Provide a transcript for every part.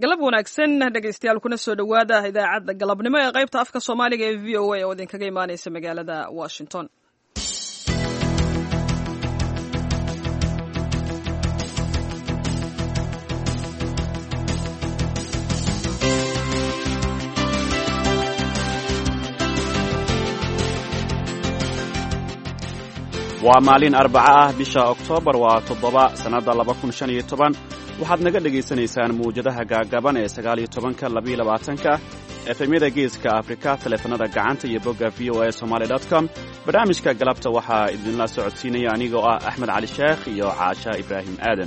galab wanaagsan dhegaystayaal kuna soo dhowaada idaacadda galabnimo ee qaybta afka soomaaliga ee v o a oo idinkaga imaanaysa magaalada Washington. waa maalin Arbaca ah bisha Oktoobar waa 7 sanada 2015 waxaad naga dhageysanaysaan muujadaha gaagaban ee 19ka 22ka efemyada geeska Afrika teleefanada gacanta iyo bogga voasomali.com barnaamijka galabta waxaa idinla socodsiinaya anigoo ah Axmed Cali Sheekh iyo Caasha Ibraahim Aadan.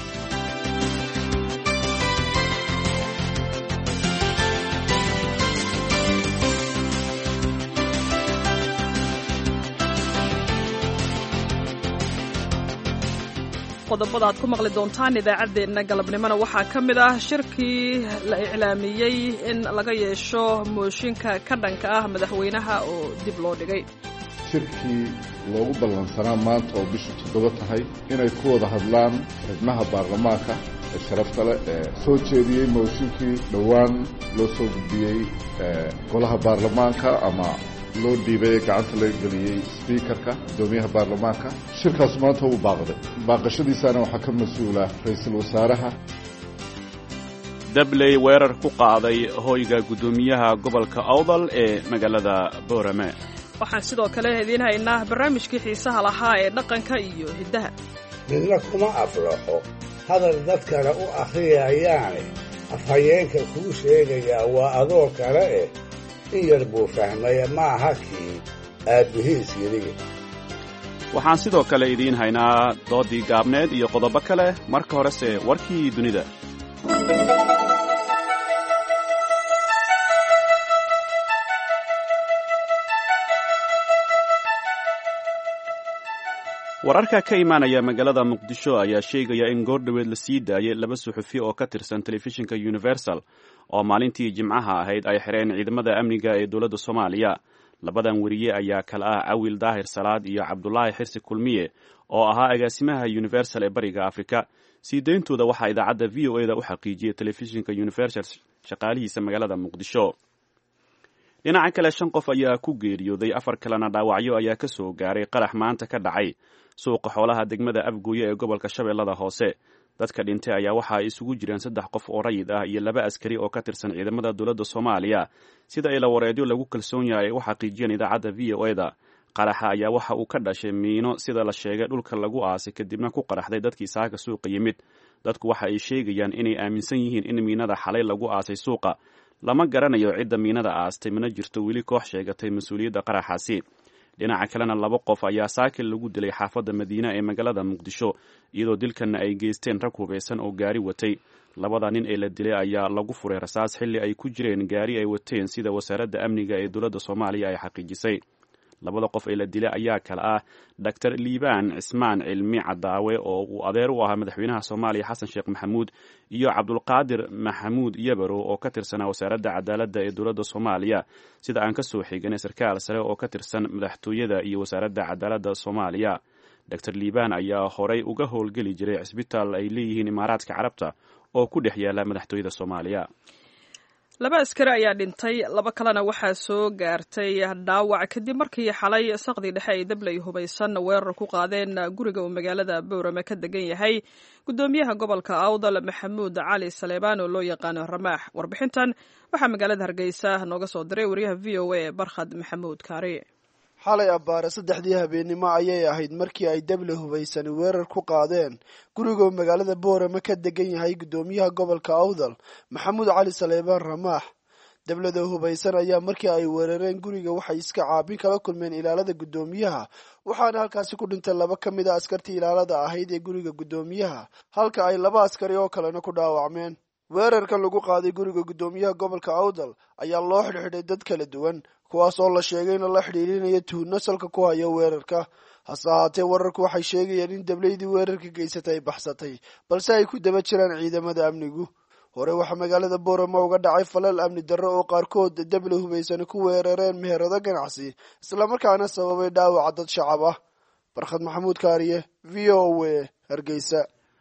qodobada aad ku maqli doontaan idaacaddeenna galabnimona waxaa ka mid ah shirkii la iclaamiyey in laga yeesho mooshinka ka dhanka ah madaxweynaha oo dib loo dhigay. shirkii loogu ballansanaa maanta oo bishu 7 tahay inay ku wada hadlaan xubnaha baarlamaanka ee sharafta leh ee soo jeediyey mooshinkii dhowaan loo soo gudbiyey golaha baarlamaanka ama loo dhiibay gacanta laga geliyey speakerka gudoomiyaha baarlamaanka. shirkaas maanta uu baaqday baaqashadiisana waxaa ka mas-uula ra'iisul wasaaraha. dabley weerar ku qaaday hoyga gudoomiyaha gobolka Awdal ee magaalada Boorame. waxaan sidoo kale idiin haynaa barnaamijkii xiisaha lahaa ee dhaqanka iyo hiddaha. midna kuma aflaxo hadal dadkana u akhriyayaane afhayeenka kuu sheegayaa waa adoo kale in yar buu fahmaya ma aha kii aabbihiis yidhi. waxaan sidoo kale idiin haynaa doodii gaabneed iyo qodobo kale. marka horese warkii dunida. wararka ka imaanaya magaalada Muqdisho ayaa sheegaya in goordhaweed la sii daayay 2 suxufi oo ka tirsan telefishinka Universal oo maalintii Jimcaha ahayd ay xireen ciidamada amniga ee dawladda Soomaaliya. labadan wariye ayaa kala ah Awil Daahir Salaad iyo Cabdullaahi Xirsi Kulmiye oo ahaa agaasimaha Universal ee Bariga Afrika. sii deyntooda waxaa idaacadda VOA-da u xaqiijiyay telefishinka Universal shaqaalihiisa magaalada Muqdisho. dhinaca kale 5 qof ayaa ku geeriyooday 4 kalena dhaawacyo ayaa ka soo gaaray qarax maanta ka dhacay suuqa xoolaha degmada Afgooye ee gobolka Shabeellada Hoose. dadka dhintay ayaa waxa ay isugu jiraan 3 qof oo rayid ah iyo 2 askari oo ka tirsan ciidamada dawladda Soomaaliya sida ay la wareediyo lagu kalsoon yahay waxa xaqiijiyeen idaacadda VOA-da. qaraxa ayaa waxa uu ka dhashay miino sida la sheegay dhulka lagu aasay kadibna ku qaraxday dadkii saaga suuqa yimid. dadku waxa ay sheegayaan inay aaminsan yihiin in miinada xalay lagu aasay suuqa. lama garanayo cidda miinada aastay mana jirto weli koox sheegatay mas'uuliyadda qaraxaasi. dhinaca kalena 2 qof ayaa saakil lagu dilay xaafadda Madiina ee magaalada Muqdisho iyadoo dilkana ay geysteen rag hubeysan oo gaari watay. 2 nin ee la dilay ayaa lagu furay rasaas xilli ay ku jireen gaari ay wateen sida wasaaradda amniga ee dawladda Soomaaliya ay xaqiijisay. 2 qof ee la dilay ayaa kala ah Dr. Liibaan Cismaan Cilmi Cadaawe oo uu adeer u ahaa madaxweynaha Soomaaliya Xasan Sheekh Maxamuud iyo Cabdulqaadir Maxamuud Yabaro oo ka tirsan wasaaradda cadaaladda ee dawladda Soomaaliya sida aan ka soo xiganay sarkaal sare oo ka tirsan madaxtooyada iyo wasaaradda cadaaladda Soomaaliya. Dr. Liibaan ayaa horay uga howlgeli jiray cisbitaal ay leeyihiin Imaaraadka Carabta oo ku dhex yaala madaxtooyada Soomaaliya. 2 askari ayaa dhintay, 2 kalena waxaa soo gaartay dhaawac kadib markii xalay saqdi dhexe ay dabley hubeysan weerar ku qaadeen guriga uu magaalada Boorame ka degan yahay gudoomiyaha gobolka Awdal Maxamuud Cali Saleebaan oo loo yaqaan Ramaax. warbixintan waxaa magaalada Hargeysa nooga soo diray wariyaha VOA Barkhad Maxamuud Kaari. xalay abbaare 3 habeenimo ayay ahayd markii ay dable hubeysan weerar ku qaadeen guriga magaalada Boorame ka degan yahay gudoomiyaha gobolka Awdal Maxamuud Cali Saleebaan Ramaax. dablada hubeysan ayaa markii ay weerareen guriga waxay iska caabin kala kulmeen ilaalada gudoomiyaha waxaana halkaasi ku dhintay 2 ka mid ah askartii ilaalada ahayd ee guriga gudoomiyaha halka ay 2 askari oo kalena ku dhaawacmeen. weerarkan lagu qaaday guriga gudoomiyaha gobolka Awdal ayaa loo xidhxidhay dad kala duwan kuwaas oo la sheegay in la xiriirinayo tuhno salka ku haya weerarka. hase ahaatee wararku waxay sheegayaan in dableydii weerarka geysatay ay baxsatay balse ay ku daba jiraan ciidamada amnigu. hore waxaa magaalada Boorame uga dhacay falal amni darro oo qaarkood dable hubeysan ku weerareen meherado ganacsi isla markaana sababay dhaawac dad shacab ah. Barkhad Maxamuud Kaariye, VOA, Hargeysa.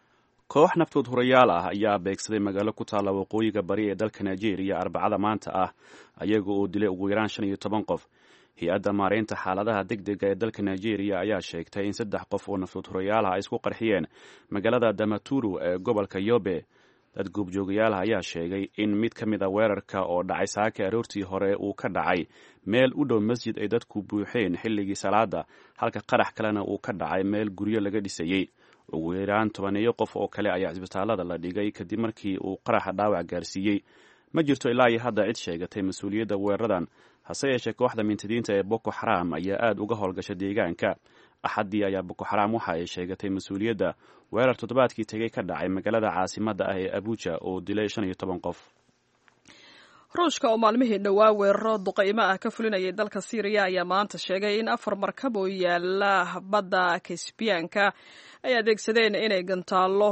koox naftood hurayaal ah ayaa beegsaday magaalo ku taalla waqooyiga bari ee dalka nigeria arbacada maanta ah ayaga oo dilay ugu yaraan 15 qof. hay-adda maareynta xaaladaha degdega ee dalka nigeria ayaa sheegtay in 3 qof oo naftood hurayaal ah ay isku qarxiyeen magaalada damaturu ee gobolka yobe. dad goobjoogayaal ayaa sheegay in mid ka mid a weerarka oo dhacay saaka aroortii hore uu ka dhacay meel u dhow masjid ay dadku buuxeen xilligii salaada, halka qarax kalena uu ka dhacay meel guryo laga dhisayey. ugu yaraan 12 qof oo kale ayaa cisbitaalada la dhigay kadib markii uu qaraxa dhaawac gaarsiiyey. ma jirto ilaa iyo hadda cid sheegatay mas-uuliyadda weeraradan, hase yeeshee kooxda mintidiinta ee Boko Haram ayaa aad uga howlgasha deegaanka. axaddii ayaa Boko Haram waxa ay sheegatay mas-uuliyadda weerar toddobaadkii tegey ka dhacay magaalada caasimadda ah ee Abuja oo dilay 15 qof. ruushka oo maalmihii dhowaa weeraro duqaymo ah ka fulinayay dalka Syria ayaa maanta sheegay in 4 markab oo yaala badda Caspianka ay adeegsadeen inay gantaallo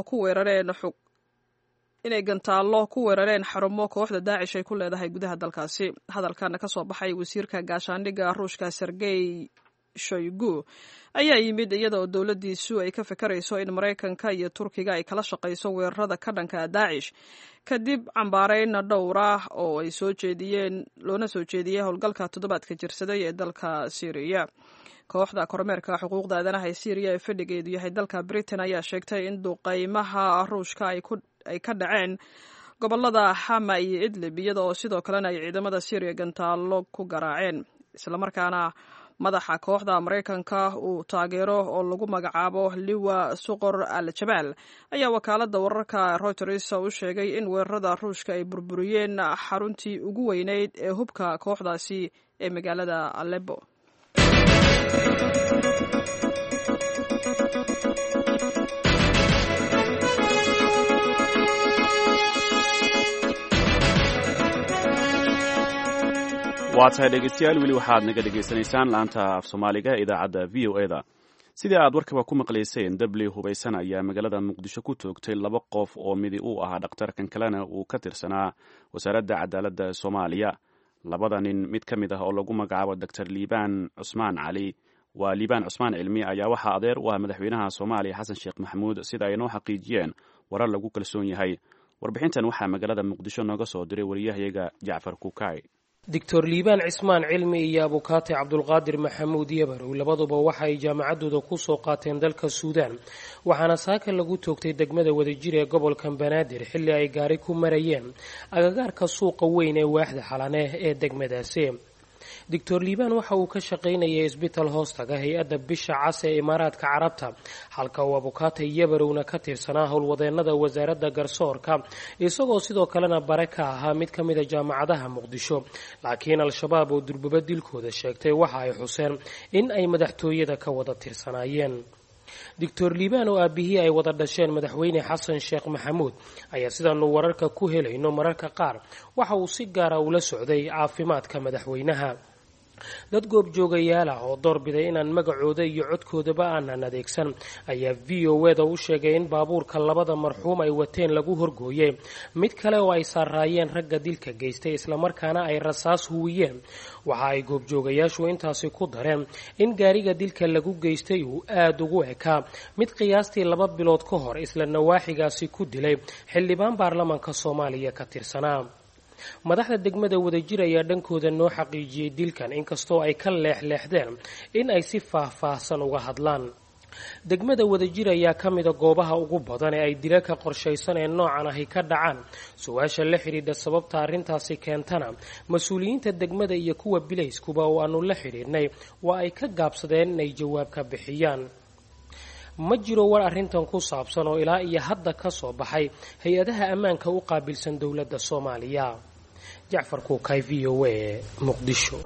ku weerareen xarumo kooxda Daacish ay ku leedahay gudaha dalkaasi. hadalkan ka soo baxay wasiirka gaashaandhigga Ruushka Sergey Shoigu ayaa yimid iyada oo dowladdiisu ay ka fikirayso in Maraykanka iyo Turkiga ay kala shaqayso weerarada ka dhanka Daacish kadib cambaarayn dhowr ah oo ay loona soo jeediyey howlgalka toddobaadka jirsaday ee dalka Syria. kooxda kormeerka xuquuqda aadanaha ee Syria ee fadhigeedu yahay dalka Britain ayaa sheegtay in duqaymaha Ruushka ay ka dhaceen gobolada Hama iyo Idlib, iyada oo sidoo kalena ay ciidamada Syria gantaallo ku garaaceen. isla markaana madaxa kooxda Maraykanka uu taageero oo lagu magacaabo Liwa Suqor al-Jabal ayaa wakaaladda wararka Reuters u sheegay in weerarada Ruushka ay burburiyeen xaruntii ugu weyneyd ee hubka kooxdaasi ee magaalada Aleppo. waa tahay dhegeystayaal, weli waxaad naga dhegaysanaysaan laanta af soomaaliga ee idaacadda v o e-da. sidii aad warkaba ku maqlayseen, dabley hubaysan ayaa magaalada muqdisho ku toogtay 2 qof oo midi uu ahaa dhakhtarkan kalena uu ka tirsanaa wasaaradda cadaaladda Soomaaliya. labada nin mid ka mid ah oo lagu magacaabo Dr. Liibaan Cusmaan Cali waa Liibaan Cusmaan Cilmi ayaa waxaa adeer u ah madaxweynaha Soomaaliya Xasan Sheekh Maxamuud, sida ay noo xaqiijiyeen warar lagu kalsoon yahay. warbixintan waxaa magaalada muqdisho nooga soo diray wariyahayaga Jacfar Kukaay. doctor liibaan cismaan cilmi iyo abukaate cabdulqaadir maxamuud yabarow labaduba waxa ay jaamacaddooda ku soo qaateen dalka suudaan, waxaana saaka lagu toogtay degmada wadajir ee gobolka banaadir xilli ay gaari ku marayeen agagaarka suuqa weyn ee waaxda xalane ee degmadaasi. doctor liibaan waxa uu ka shaqaynayay isbitaal hoostaga hay-adda bisha cas ee imaaraadka carabta, halka uu abukaate yabarowna ka tirsanaa howlwadeenada wasaaradda garsoorka, isagoo sidoo kalena bare ka ahaa mid ka mid a jaamacadaha muqdisho. laakiin al-shabaab oo durbaba dilkooda sheegtay waxa ay xuseen in ay madaxtooyada ka wada tirsanaayeen. doctor liibaan oo aabihii ay wada dhasheen madaxweyne xasan sheekh maxamuud ayaa sidaanu wararka ku helayno mararka qaar waxa uu si gaara ula socday caafimaadka madaxweynaha. dad goobjoogayaal ah oo doorbiday inaan magacooda iyo codkoodaba aanan adeegsan ayaa v o e-da u sheegay in baabuurka labada marxuum ay wateen lagu horgooyey mid kale oo ay saaraayeen ragga dilka geystay, islamarkaana ay rasaas huwiyeen. waxa ay goobjoogayaashu intaasi ku dareen in gaariga dilka lagu geystay uu aada ugu ekaa mid qiyaastii 2 bilood ka hor isla nawaaxigaasi ku dilay xildhibaan baarlamaanka Soomaaliya ka tirsanaa. madaxda degmada wadajir ayaa dhankooda noo xaqiijiyey dilkan, inkastoo ay ka leexleexdeen in ay si faahfaahsan uga hadlaan. degmada wadajir ayaa ka mida goobaha ugu badan ee ay dilalka qorshaysan ee noocan ahi ka dhacaan. su-aasha la xidhiidha sababta arrintaasi keentana mas-uuliyiinta degmada iyo kuwa bilayskuba oo aanu la xidhiidhnay waa ay ka gaabsadeen inay jawaab ka bixiyaan. ma jiro war arrintan ku saabsan oo ilaa iyo hadda ka soo baxay hay-adaha ammaanka u qaabilsan dowladda Soomaaliya. Jacfar Kukaay, v o e, Muqdisho.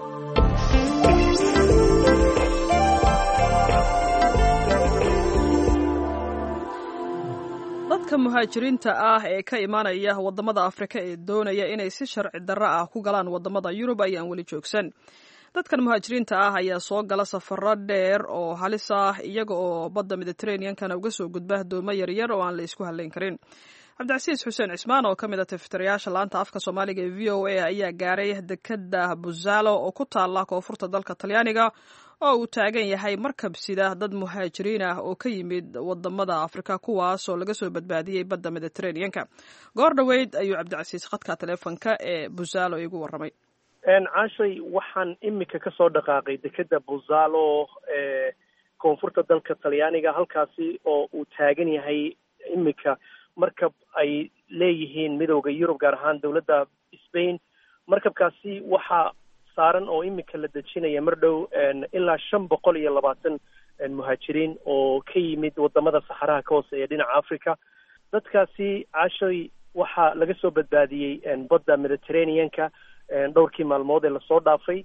dadka muhaajiriinta ah ee ka imaanaya wadamada Afrika ee doonaya inay si sharci darro ah ku galaan wadamada Yurub ayaan weli joogsan. dadkan muhaajiriinta ah ayaa soo gala safaro dheer oo halis ah iyaga oo badda Mediterranean-kana uga soo gudba doomo yaryar oo aan la isku halayn karin. Cabdicasiis Xuseen Cismaan oo ka mid ah tiftiryaasha laanta afka Soomaaliga ee v o e ayaa gaaray dekada Buzzalo oo ku taala koonfurta dalka Talyaaniga oo uu taagan yahay markab sida dad muhaajiriin ah oo ka yimid wadamada Afrika kuwaas oo laga soo badbaadiyey badda Mediterranean-ka. Goor dhaweyd ayuu Cabdicasiis khadka taleefanka ee Busalo igu warramay. Caashay, waxaan imika ka soo dhaqaaqay dekeda Busalo ee koonfurta dalka Talyaaniga, halkaasi oo uu taagan yahay imika markab ay leeyihiin midowda Yurub, gaar ahaan dowladda Spain. markabkaasi waxaa saaran oo imika la dejinaya mar dhow ilaa 520 muhaajiriin oo ka yimid wadamada saxaraha ka hooseeya dhinaca Africa. dadkaasi Caashay waxaa laga soo badbaadiyey badda Mediterranean-ka dhowrkii maalmood ee lasoo dhaafay,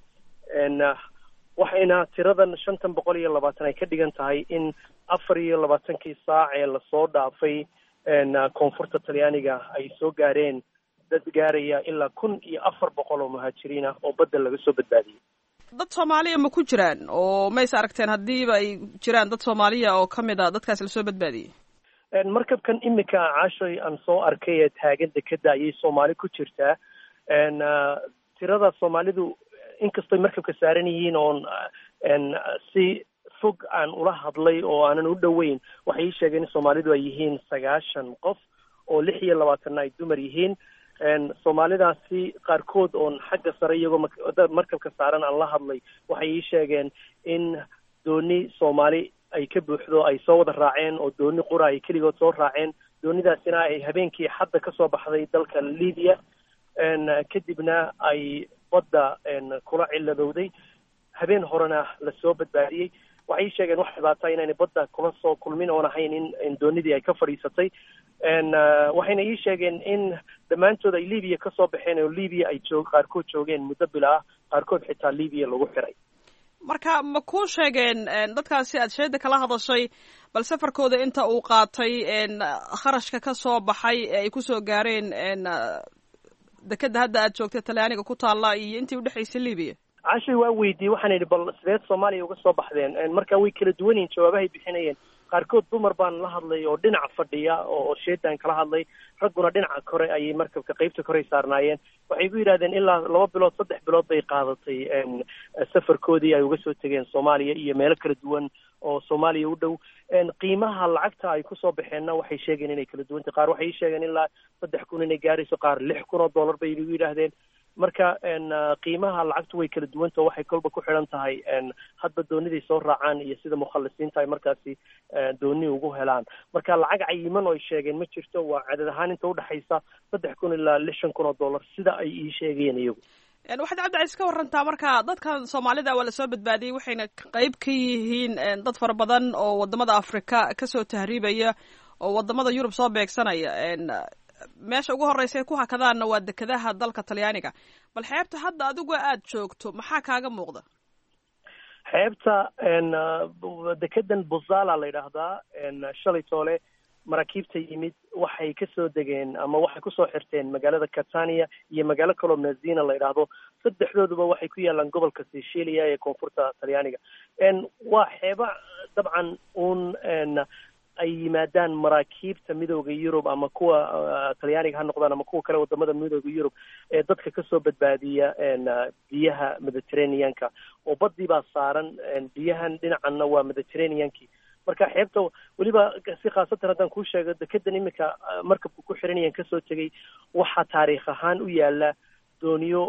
waxayna tiradan 520 ay ka dhigan tahay in 24 saac ee lasoo dhaafay koonfurta Talyaaniga ay soo gaareen dad gaaraya ilaa 1400 oo muhaajiriin ah oo badda laga soo badbaadiyey. dad Soomaaliya ma ku jiraan oo ma is aragteen haddiiba ay jiraan dad Soomaaliya oo kamid ah dadkaas la soo badbaadiyey? markabkan imika Caashay aan soo arkay ee taagan dekeda ayay Soomaali ku jirtaa. tirada Soomaalidu inkastoo markabka saaran yihiin oon si fog aan ula hadlay oo aanan u dhoweyn, waxay sheegeen in Soomaalidu ay yihiin 90 qof oo 26 ay dumar yihiin. Soomaalidaasi qaarkood oon xagga sare iyagoo markabka saaran aan la hadlay waxay sheegeen in dooni Soomaali ay ka buuxdo ay soo wada raaceen oo dooni qura ay keligood soo raaceen. doonidaasina ay habeenkii xadda ka soo baxday dalka Liibiya, kadibna ay badda kula ciladowday, habeen horena la soo badbaadiyey. waxay sheegeen wax dhibaato inaanay badda kula soo kulmin oon ahayn in doonidii ay ka fadhiisatay. waxayna ii sheegeen in dhammaantood ay Liibiya ka soo baxeen oo Liibiya ay qaarkood joogeen muddo bil ah, qaarkood xitaa Liibiya lagu xiray. marka ma kuu sheegeen dadkaasi aad sheeda kala hadashay bal safarkooda inta uu qaatay kharashka ka soo baxay ee ay ku soo gaareen dekeda hadda aad joogtay Talyaaniga ku taalla iyo intii u dhaxaysay Liibiya? Caashay waa weydiiyey, waxaan idhi bal sideed Soomaaliya uga soo baxdeen? marka way kala duwan yihiin jawaabahay bixinayeen. qaarkood dumar baan la hadlay oo dhinaca fadhiya oo sheedaan kala hadlay, ragguna dhinaca kore ayay markabka qaybta kore saarnaayeen. waxay ku yidhaahdeen ilaa 2 bilood 3 bilood bay qaadatay safarkoodii ay uga soo tegeen Soomaaliya iyo meelo kala duwan oo Soomaaliya u dhow. qiimaha lacagta ay ku soo baxeenna waxay sheegeen inay kala duwan tahay. qaar waxay sheegeen ilaa 3,000 inay gaarayso, qaar 6,000 oo dollar bay igu yidhaahdeen. marka qiimaha lacagtu way kala duwanta, waxay kolba ku xidhan tahay hadba dooniday soo raacaan iyo sida mukhalisiinta ay markaasi dooni ugu helaan. marka lacag cayiman oo ay sheegeen ma jirto, waa cadad ahaan inta udhaxaysa 3,000 ilaa 6,000 oo dollar sida ay ii sheegeen iyagu. waxaad Cabdicasiis ka warantaa marka dadkan Soomaalida waa la soo badbaadiyey, waxayna qayb ka yihiin dad fara badan oo wadamada Afrika kasoo tahriibaya oo wadamada Yurub soo beegsanaya. meesha ugu horeysa ku hakadaana waa dekedaha dalka Talyaaniga. bal xeebta hadda adigu aad joogto maxaa kaaga muuqda? xeebta dekedan Busalo la yiraahdaa, shalay toole maraakiibta yimid waxay ka soo degeen ama waxay ku soo xirteen magaalada Catania iyo magaalo kale oo Messina la yiraahdo. saddexdooduba waxay ku yaalaan gobolka Sicilia ee koonfurta Talyaaniga. waa xeeba dabcan ay yimaadaan maraakiibta midowda Yurub ama kuwa Talyaaniga ha noqdaan ama kuwa kale wadamada midowda Yurub ee dadka ka soo badbaadiya biyaha Mediterranean-ka, oo badii baa saaran, biyahan dhinacanna waa Mediterranean-ki. marka xeebta weliba si khaasatan haddaan kuu sheego dekedan imika markabku ku xiranayaan kasoo tegay, waxaa taariikh ahaan u yaala dooniyo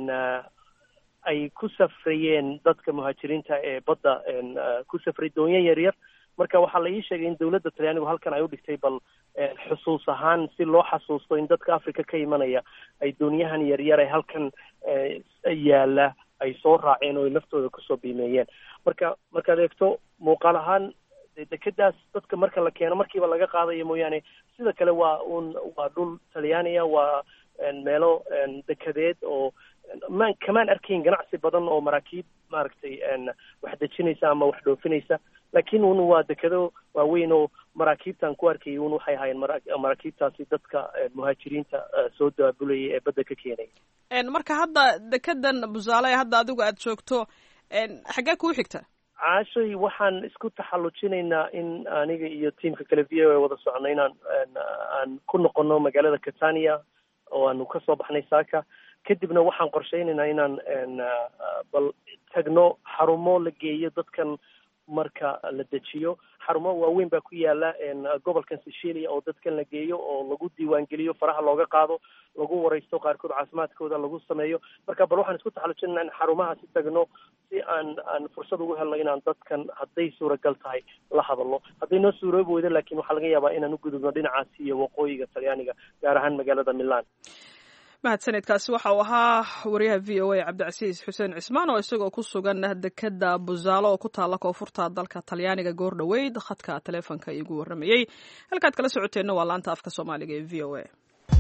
ay ku safrayeen dadka muhaajiriinta ee badda ku safray, doonyo yaryar. marka waxaa la ii sheegay in dowladda Talyaanigu halkan ay u dhigtay bal xusuus ahaan si loo xasuusto in dadka Afrika ka imanaya ay dooniyahan yaryar ee halkan yaala ay soo raaceen oo naftooda kusoo biimeeyeen. markaad eegto muuqaal ahaan dekedaas dadka marka la keeno markiiba laga qaadayo mooyaane, sida kale waa dhul Talyaaniya, waa meelo dekedeed oo kamaan arkayn ganacsi badan oo maraakiib maaragtay wax dejinaysa ama wax dhoofinaysa, laakiin waa dekedo waaweyn oo maraakiibtan ku arkayay waxay ahaayeen maraakiibtaasi dadka muhaajiriinta soo daabulayay ee badda ka keenay. marka hadda dekedan Busalo ee hadda adigu aad joogto xaggee kuu xigta? Caashay, waxaan isku taxallujinaynaa in aniga iyo tiimka kale v o wada soconay inaan ku noqono magaalada Catania oo aanu ka soo baxnay saaka. kadibna waxaan qorsheynaynaa inaan bal tagno xarumo la geeyo dadkan marka la dejiyo. xarumo waaweyn baa ku yaala gobolkan Sicilia oo dadkan la geeyo oo lagu diiwaangeliyo, faraha looga qaado, lagu wareysto, qaarkood caafimaadkooda lagu sameeyo. marka bal waxaan isku taxallujinaa in xarumahaasi tagno si aan fursad ugu helno inaan dadkan hadday suuragal tahay la hadalno. hadday noo suuroobi weydo laakiin waxaa laga yaabaa inaan u gudubno dhinacaasi iyo waqooyiga Talyaaniga, gaar ahaan magaalada Milan. mahadsanidkaasi waxa uu ahaa wariyaha v o a cabdicasiis xuseen cismaan oo isagoo ku sugan dekeda Busaalo oo ku taala koonfurta dalka Talyaaniga goor dhoweyd khadka taleefanka igu waramayay. halkaad kala socoteenna waa laanta afka Soomaaliga ee v o a.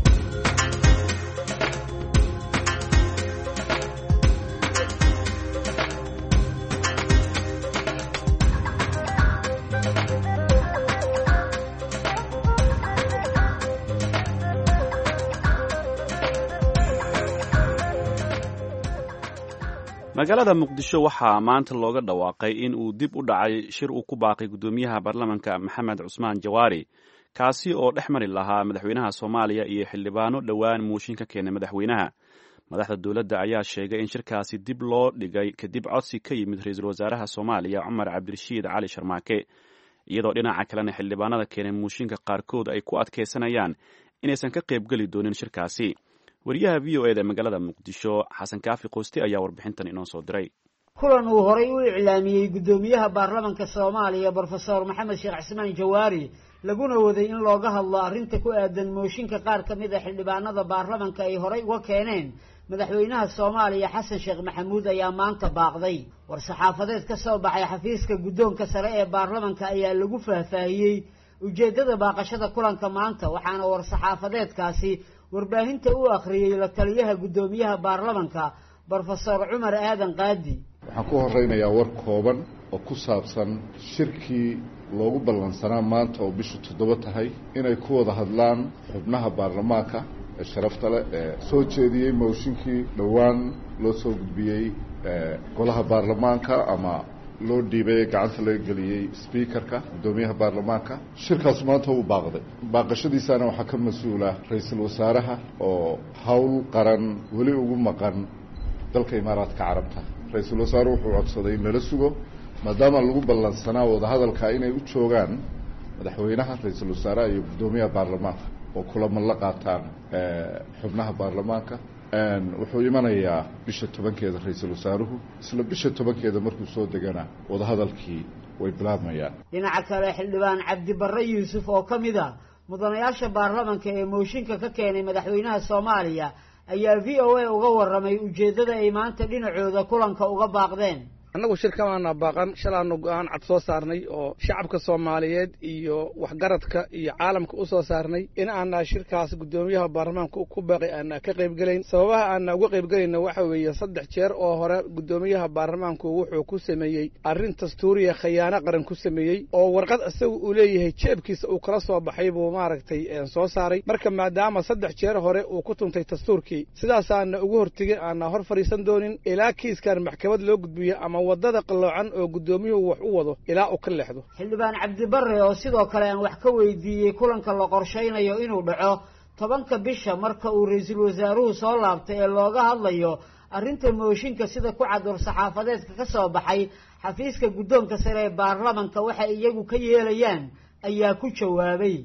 magaalada muqdisho waxaa maanta looga dhawaaqay in uu dib u dhacay shir uu ku baaqay guddoomiyaha baarlamanka maxamed cusmaan jawaari kaasi oo dhex mari lahaa madaxweynaha Soomaaliya iyo xildhibaano dhowaan mooshin ka keenay madaxweynaha. madaxda dowladda ayaa sheegay in shirkaasi dib loo dhigay kadib codsi ka yimid ra-iisul wasaaraha Soomaaliya Cumar Cabdirashiid Cali Sharmaake, iyadoo dhinaca kalena xildhibaanada keenay mooshinka qaarkood ay ku adkeysanayaan inaysan ka qaybgeli doonin shirkaasi. wariyaha v o a da magaalada muqdisho xasan kaafi qosti ayaa warbixintan inoo soo diray. kulan uu horay u iclaamiyey guddoomiyaha baarlamanka Soomaaliya Professor Maxamed Sheekh Cismaan Jawaari laguna waday in looga hadlo arrinta ku aadan mooshinka qaar ka mid ah xildhibaanada baarlamanka ay horay uga keeneen madaxweynaha Soomaaliya Xasan Sheekh Maxamuud ayaa maanta baaqday. war-saxaafadeed ka soo baxay xafiiska guddoonka sare ee baarlamanka ayaa lagu faahfaahiyey ujeedada baaqashada kulanka maanta, waxaana war-saxaafadeedkaasi warbaahinta u akhriyay la taliyaha guddoomiyaha baarlamanka Professor Cumar Aadan Qaadi. waxaan ku horeynayaa war kooban oo ku saabsan shirkii loogu ballansanaa maanta oo bishu 7 tahay inay ku wada hadlaan xubnaha baarlamaanka ee sharafta leh ee soo jeediyey mooshinkii dhowaan loo soo gudbiyey golaha baarlamaanka ama loo dhiibay gacanta laga geliyey speakerka guddoomiyaha baarlamaanka. shirkaas maanta uu baaqday. baaqashadiisana waxaa ka mas-uula ra-iisul wasaaraha oo hawl qaran weli ugu maqan dalka imaaraadka carabta. ra-iisul wasaare wuxuu codsaday in lala sugo maadaama lagu ballansanaa wadahadalka inay u joogaan madaxweynaha, ra-iisul wasaaraha iyo guddoomiyaha baarlamaanka oo kulamo la qaataan xubnaha baarlamaanka. wuxuu imanayaa bisha 10keeda ra-iisul wasaaruhu, isla bisha 10keeda markuu soo degana wadahadalkii way bilaabmayaan. dhinaca kale xildhibaan Cabdi Barre Yuusuf oo ka mid ah mudanayaasha baarlamanka ee mooshinka ka keenay madaxweynaha Soomaaliya ayaa v o a uga warramay ujeedada ay maanta dhinacooda kulanka uga baaqdeen. annagu shirkamaana baaqan shalaanu go'aan cad soo saarnay oo shacabka Soomaaliyeed iyo waxgaradka iyo caalamka u soo saarnay in aan shirkaas guddoomiyaha baarlamaanka ku baaqay aan ka qayb galayn. sababaha aan uga qayb galayna waxa weeye 3 jeer oo hore guddoomiyaha baarlamaanku wuxuu ku sameeyay arrin dastuuriya khiyaano qaran ku sameeyay oo warqad isagu uu leeyahay jeebkiisa uu kala soo baxay buu maaragtay soo saaray. marka maadaama 3 jeer hore uu ku tuntay dastuurkii, sidaas aan ugu hortigay aan hor fariisan doonin ilaa kiiskan maxkamad loo gudbiyo ama wadada qaloocan oo guddoomiyuhu wax u wado ilaa uu ka leexdo. xildhibaan Cabdi Barre oo sidoo kale aan wax ka weydiiyey kulanka la qorsheynayo inuu dhaco 10ka bisha marka uu ra-iisul wasaaruhu soo laabtay ee looga hadlayo arrinta mooshinka sida ku cad war-saxaafadeedka ka soo baxay xafiiska guddoonka sare ee baarlamanka waxa iyagu ka yeelayaan ayaa ku jawaabay.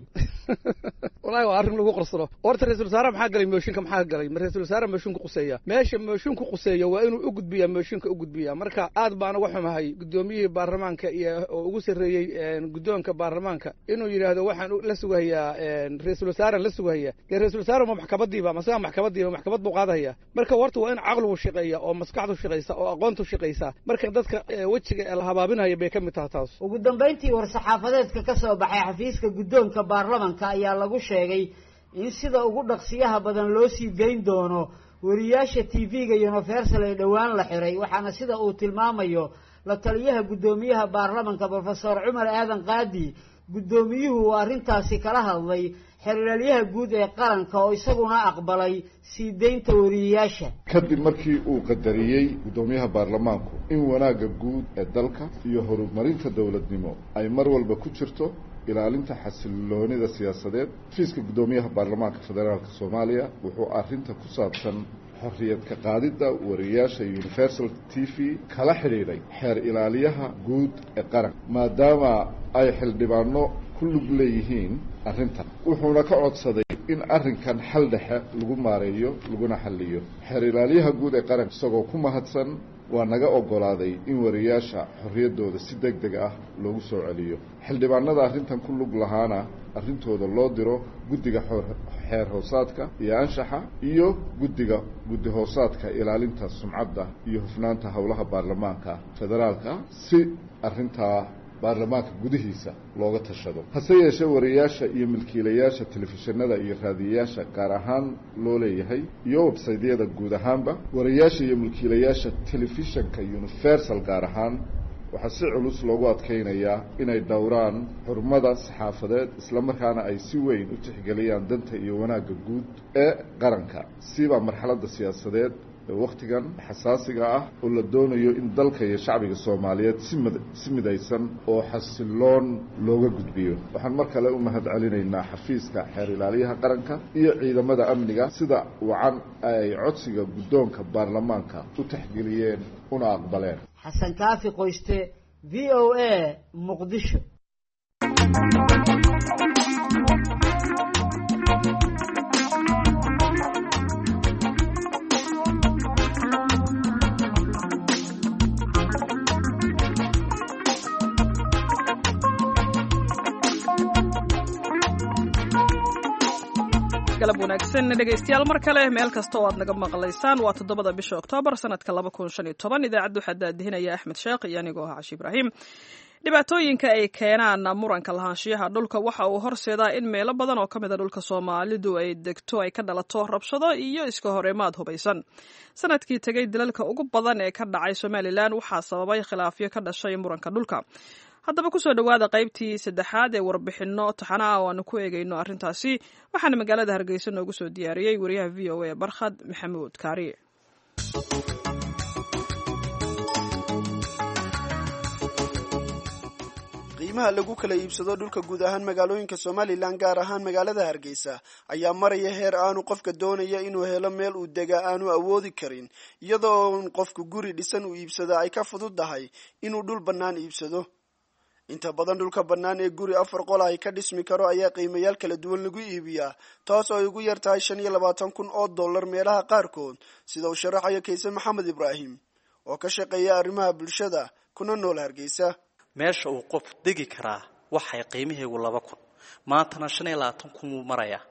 والله وارن lagu qorsado horta ra'iisul wasaaraha maxaa galay mooshinka maxaa galay ra'iisul wasaaraha mooshinka quseeya meesha mooshinka quseeya waa inuu u gudbiyaa mooshinka u gudbiyaa. marka aad baan uga xumahay gudoomiyihii baarlamaanka iyo oo ugu sareeyay guddoonka baarlamaanka inuu yiraahdo waxaan la sugayaa ra'iisul wasaaraha la sugayaa ra'iisul wasaaraha maxkamadiiba maxkamad buu qaadaya. marka horta waa in aqligu shaqeeya oo maskaxdu shaqeysa oo aqoontu shaqeysa. marka dadka wajiga la habaabinayo bay ka mid tahay taas. ugu dambeyntii war saxaafadeedka ka soo baxay xafiiska guddoonka baarlamaanka ayaa lagu sheegay in sida ugu dhaqsiyaha badan loo sii geyn doono wariyaasha TV-ga Universal ee dhawaan la xiray, waxaana sida uu tilmaamayo la taliyaha guddoomiyaha baarlamaanka Professor Cumar Aadan Qaadi. guddoomiyuhu waa arrintaasi kala hadlay xiriiryaha guud ee qaranka oo isaguna aqbalay sii deynta wariyaasha kadib markii uu qadariyay guddoomiyaha baarlamaanku in wanaaga guud ee dalka iyo horumarinta dawladnimo ay mar walba ku jirto ilaalinta xasiloonida siyaasadeed. fiiska guddoomiyaha baarlamaanka federaalka Soomaaliya wuxuu arrinta ku saabsan xorriyad ka qaadidda wariyaasha universal t v kala xidhiidhay xeer ilaaliyaha guud ee qaranka maadaama ay xildhibaano ku lug leeyihiin arrintan wuxuuna ka codsaday in arrinkan xal dhexe lagu maareeyo laguna xalliyo xeer ilaaliyaha guud ee qaranka isagoo ku mahadsan waa naga oggolaaday in wariyaasha xorriyaddooda si deg deg ah loogu soo celiyo xildhibaanada arrintan ku lug lahaana arrintooda loo diro guddiga xeer hoosaadka iyo anshaxa iyo guddi hoosaadka ilaalinta sumcadda iyo hufnaanta howlaha baarlamaanka federaalka si arrintaa baarlamaanka gudihiisa looga tashado hase yeeshee wariyaasha iyo milkiilayaasha telefishinada iyo raadiyayaasha gaar ahaan loo leeyahay iyo websaydyada guud ahaanba wariyaasha iyo milkiilayaasha telefishinka universal gaar ahaan waxaa si culus loogu adkaynayaa inay dhowraan xurmada saxaafadeed islamarkaana ay si weyn u tixgeliyaan danta iyo wanaagga guud ee qaranka siba marxaladda siyaasadeed waqtigan xasaasiga ah oo la doonayo in dalka iyo shacbiga Soomaaliyeed si midaysan oo xasiloon looga gudbiyo waxaan mar kale u mahad celinaynaa xafiiska xeer ilaaliyaha qaranka iyo ciidamada amniga sida wacan ay codsiga guddoonka baarlamaanka u taxgeliyeen una aqbaleen xasan kaafi qoyste VOA Muqdisho galab wanaagsan dhegaystayaal mar kale meel kasta oo aad naga maqlaysaan waa 7 bisha Oktoobar sanadka 2015 idaacadu waxaa daadihinaya Axmed Sheekh iyo anigoo ah Cashi Ibraahim dhibaatooyinka ay keenaan muranka lahaanshiyaha dhulka waxa uu horseedaa in meelo badan oo kamid ah dhulka Soomaalidu ay degto ay ka dhalato rabshado iyo iska horimaad hubaysan sanadkii tagay dilalka ugu badan ee ka dhacay Somaliland waxaa sababay khilaafyo ka dhashay muranka dhulka haddaba ku soo dhawaada qaybtii saddexaad ee warbixino taxanaha oo aan ku eegayno arrintaasi waxaana magaalada Hargeysa noogu soo diyaariyay wariyaha VOA Barkhad Maxamuud Kaari qiimaha lagu kala iibsado dhulka guud ahaan magaalooyinka Somaliland gaar ahaan magaalada Hargeysa ayaa maraya heer aanu qofka doonaya inuu helo meel uu degaa aanu awoodi karin iyadoo qofku guri dhisan uu iibsado ay ka fududahay inuu dhul bannaan iibsado inta badan dhulka bannaan ee guri 4 qol ay ka dhismi karo ayaa qiimayaal kala duwan lagu iibiyaa taas oo ay ugu yartahay $25,000 meelaha qaarkood sida uu sharaxayo Kayse Maxamed Ibraahim oo ka shaqeeya arrimaha bulshada kuna nool Hargeysa meesha uu qof degi karaa waxay qiimaheegu 2,000 maantana $25,000 maraya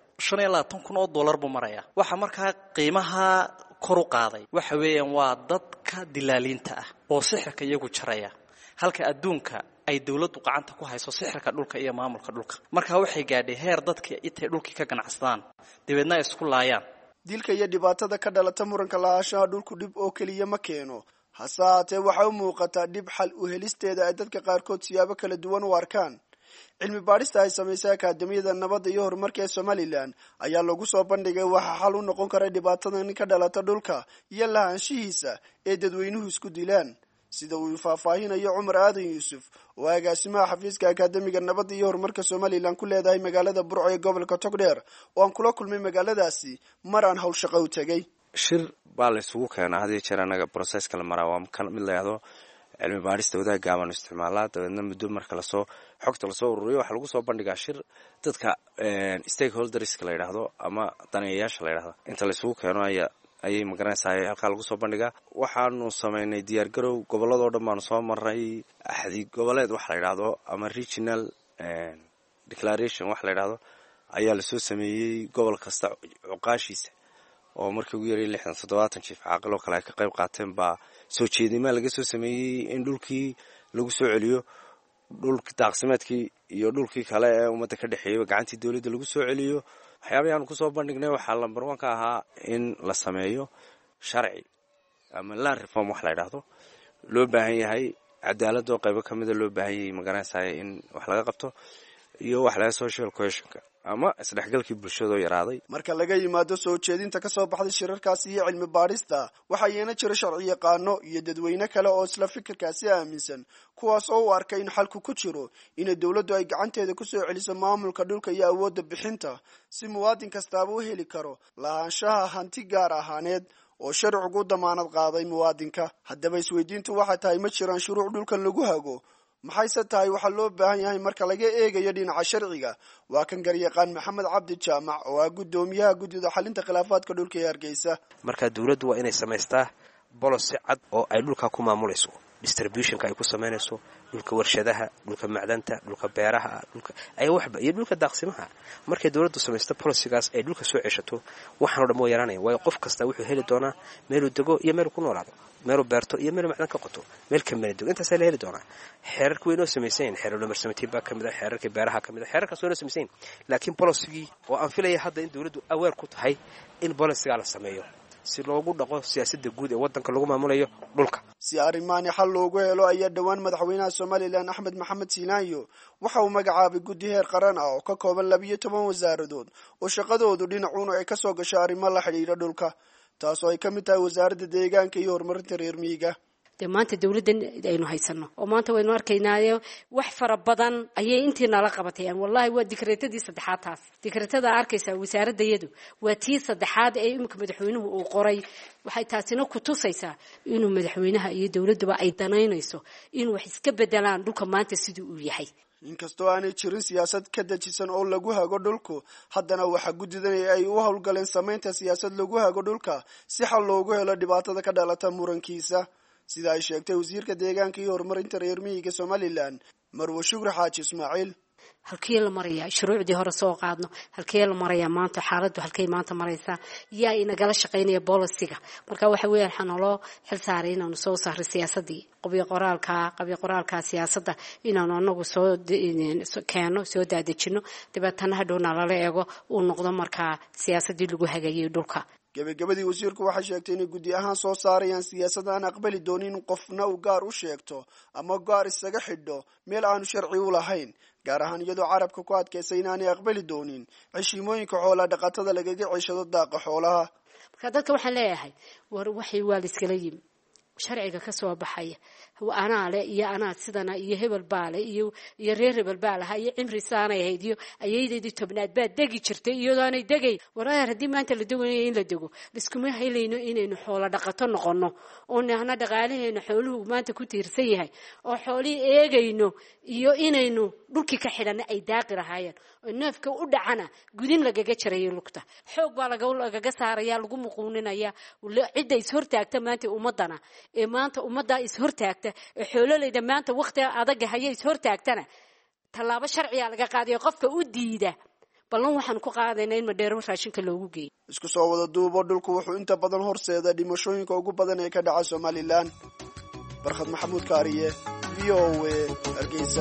$25,000 buu maraya waxa markaa qiimaha kor u qaaday waxa weeyaan waa dadka dilaaliinta ah oo sixirka iyagu jaraya halka adduunka ay dawladdu gacanta ku hayso sixirka dhulka iyo maamulka dhulka marka waxay gaadhay heer dadka intay dhulkii ka ganacsadaan dibadna isku laayaan dilka iyo dhibaatada ka dhalata muranka lahaanshaha dhulku dhib oo kaliya ma keeno hasaatee waxa u muuqata dhib xal u helisteeda ay dadka qaarkood siyaabo kala duwan u arkaan cilmi baadhista ay samaysay akaadamiyada nabadda iyo horumarka ee Somaliland ayaa lagu soo bandhigay waxa xal u noqon kara dhibaatadan ka dhalata dhulka iyo lahaanshihiisa ee dadweynuhu isku dilaan sida uu faahfaahinayo Cumar Aadan Yuusuf oo agaasimaha xafiiska akaadamiga nabadda iyo horumarka Somaliland ku leedahay magaalada Burco ee gobolka Togdheer oo aan kula kulmay magaaladaasi mar aan hawl shaqo u tagay shir baa la isugu keenaa hadii jeer anaga process kala maraa waa kan mid la yiraahdo cilmi baarista wadaag gaaban isticmaalaa dabeedna muddo marka la soo xogta la soo ururiyo waxa lagu soo bandhigaa shir dadka stakeholders la yiraahdo ama daneeyayaasha la yiraahdo inta la isugu keeno ayay magaranaysaa halka lagu soo bandhigaa waxaanu sameynay diyaar garow goboladoo dhan baan soo maray axdi goboleed wax la yiraahdo ama regional declaration wax la yiraahdo ayaa la soo sameeyay gobol kasta cuqaashiisa oo markii ugu yaray 67 jiif caaqil oo kale ay ka qayb qaateen baa soo jeedimo laga soo sameeyay in dhulkii lagu soo celiyo dhulkii daaqsimeedkii iyo dhulkii kale ee ummadda ka dhaxeeyay gacantii dawladda lagu soo celiyo waxyaabahan ku soo bandhignay waxa lambar 1 ka ahaa in la sameeyo sharci ama land reform wax la yiraahdo loo baahan yahay cadaalad oo qayb kamid ah loo baahan yahay magaranaysaa in wax laga qabto iyo wax la social cohesionka ama isdhexgalkii bulshada oo yaraaday marka laga yimaado soo jeedinta ka soo baxday shirarkaas iyo cilmi baarista waxa yeena jira sharci yaqaano iyo dadweyne kale oo isla fikirkaasi aaminsan kuwaas oo u arkay in xalku ku jiro in dawladdu ay gacanteeda ku soo celiso maamulka dhulka iyo awoodda bixinta si muwaadin kasta uu heli karo lahaanshaha hanti gaar ahaaneed oo sharcigu damaanad qaaday muwaadinka. haddaba isweydiintu waxay tahay ma jiraan shuruuc dhulkan lagu hago? maxayse tahay waxaa loo baahan yahay marka laga eegayo dhinaca sharciga? waa kan garyaqaan maxamed cabdi jaamac oo ah guddoomiyaha guddida xalinta khilaafaadka dhulka ee Hargeysa. marka dawladdu waa inay samaystaa policy cad oo ay dhulka ku maamulayso, distributionka ay ku samaynayso, dhulka warshadaha, dhulka macdanta, dhulka beeraha, dhulka ay waxba iyo dhulka daaqsimaha. markay dawladdu samaysto policygaas ay dhulka soo ceshato, waxaan oo dhan way yaraanayaan. waayo qof kasta wuxuu heli doonaa meeluu dego iyo meeluu ku noolaado, meeluu beerto iyo meeluu macdan ka qoto, meel ka meel dego. intaas la heli doonaa. xeerarku way noo samaysan, xeerar number 17 baa kamid ah, xeerarka beeraha kamid ah, xeerarkaas way noo samaysan. laakiin policygii oo aan filaya hadda in dawladdu aware ku tahay in policyga la sameeyo si loogu dhaqo siyaasadda guud ee waddanka lagu maamulayo dhulka. si arrimaani xal loogu helo ayaa dhowaan madaxweynaha Somaliland Axmed Maxamed Siinayo waxa uu magacaabay guddi heer qaran ah oo ka kooban 12 wasaaradood oo shaqadoodu dhinacuun ay ka soo gashay arrimo la xiriira dhulka, taasoo ay ka mid tahay wasaaradda deegaanka iyo horumarinta reer miyiga. maanta dawladdan aynu haysano oo maanta waynu arkaynaayo wax fara badan ayay intii nala qabatayaan. wallahi waa dikreetadii saddexaad taas. dikreetada arkaysa wasaaradayadu waa tii saddexaad ee imika madaxweynuhu uu qoray. waxay taasina ku tusaysaa inuu madaxweynaha iyo dawladduba ay danaynayso in wax iska bedelaan dhulka maanta sidii uu yahay. inkastoo aanay jirin siyaasad ka dejisan oo lagu hago dhulku, haddana waxa guddidan ay u howlgaleen samaynta siyaasad lagu hago dhulka si xal loogu helo dhibaatada ka dhalata murankiisa, sida ay sheegtay wasiirka deegaanka iyo horumarinta reer miyiga Somaliland Marwo Shukri Xaaji Ismaaciil. halkee la marayaa shuruucdii hore soo qaadno, halkee la marayaa maanta xaaladdu halkay maanta maraysaa, yaa inagala shaqaynaya bolisiga. marka waxa weeyaan waxaa naloo xil saaray inaanu soo saaray siyaasadii qabyo qoraalka siyaasadda inaanu anagu soo keeno, soo daadejino, dabeetana hadhowna lala eego uu noqdo markaa siyaasadii lagu hagayay dhulka. gabagabadii wasiirku waxay sheegtay inay guddi ahaan soo saarayaan siyaasad aan aqbali doonin in qofna uu gaar u sheegto ama gaar isaga xidho meel aanu sharci u lahayn, gaar ahaan iyadoo carabka ku adkaysay inaanay aqbali doonin ceshiimooyinka xoolaa dhaqatada lagaga ceshado daaqa xoolaha. marka dadka waxaan leeyahay war waxay waa la iskala yimi sharciga ka soo baxaya anaa le iyo anaa sidana iyo hebel baale iyo reer hebel baalaha iyo cimri saanay ahayd iyo ayaydeedii tobnaad baa degi jirtay iyadoo aanay degay. wareer haddii maanta la doonayo in la dego liskuma helayno inaynu xoolo dhaqato noqono oo nahna dhaqaalaheena xooluhu maanta ku tiirsan yahay oo xoolihii eegayno iyo inaynu dhulkii ka xidhana ay daaqi lahaayeen oo neefka u dhacana gudin lagaga jarayo lugta. xoog baa lagaga saaraya, lagu muquuninaya. cidda is hortaagta maanta ummadana ee maanta ummaddaa is hortaagta ee xoololeyda maanta waqti adag haya is hortaagtana tallaabo sharciya laga qaadayo qofka u diida. ballan waxaan ku qaadaynaa in madheero raashinka loogu geeyo. isku soo wada duubo dhulku wuxuu inta badan horseeda dhimashooyinka ugu badan ee ka dhaca Somaliland. Barkhad Maxamuud Kaariye, VOA, Hargeysa.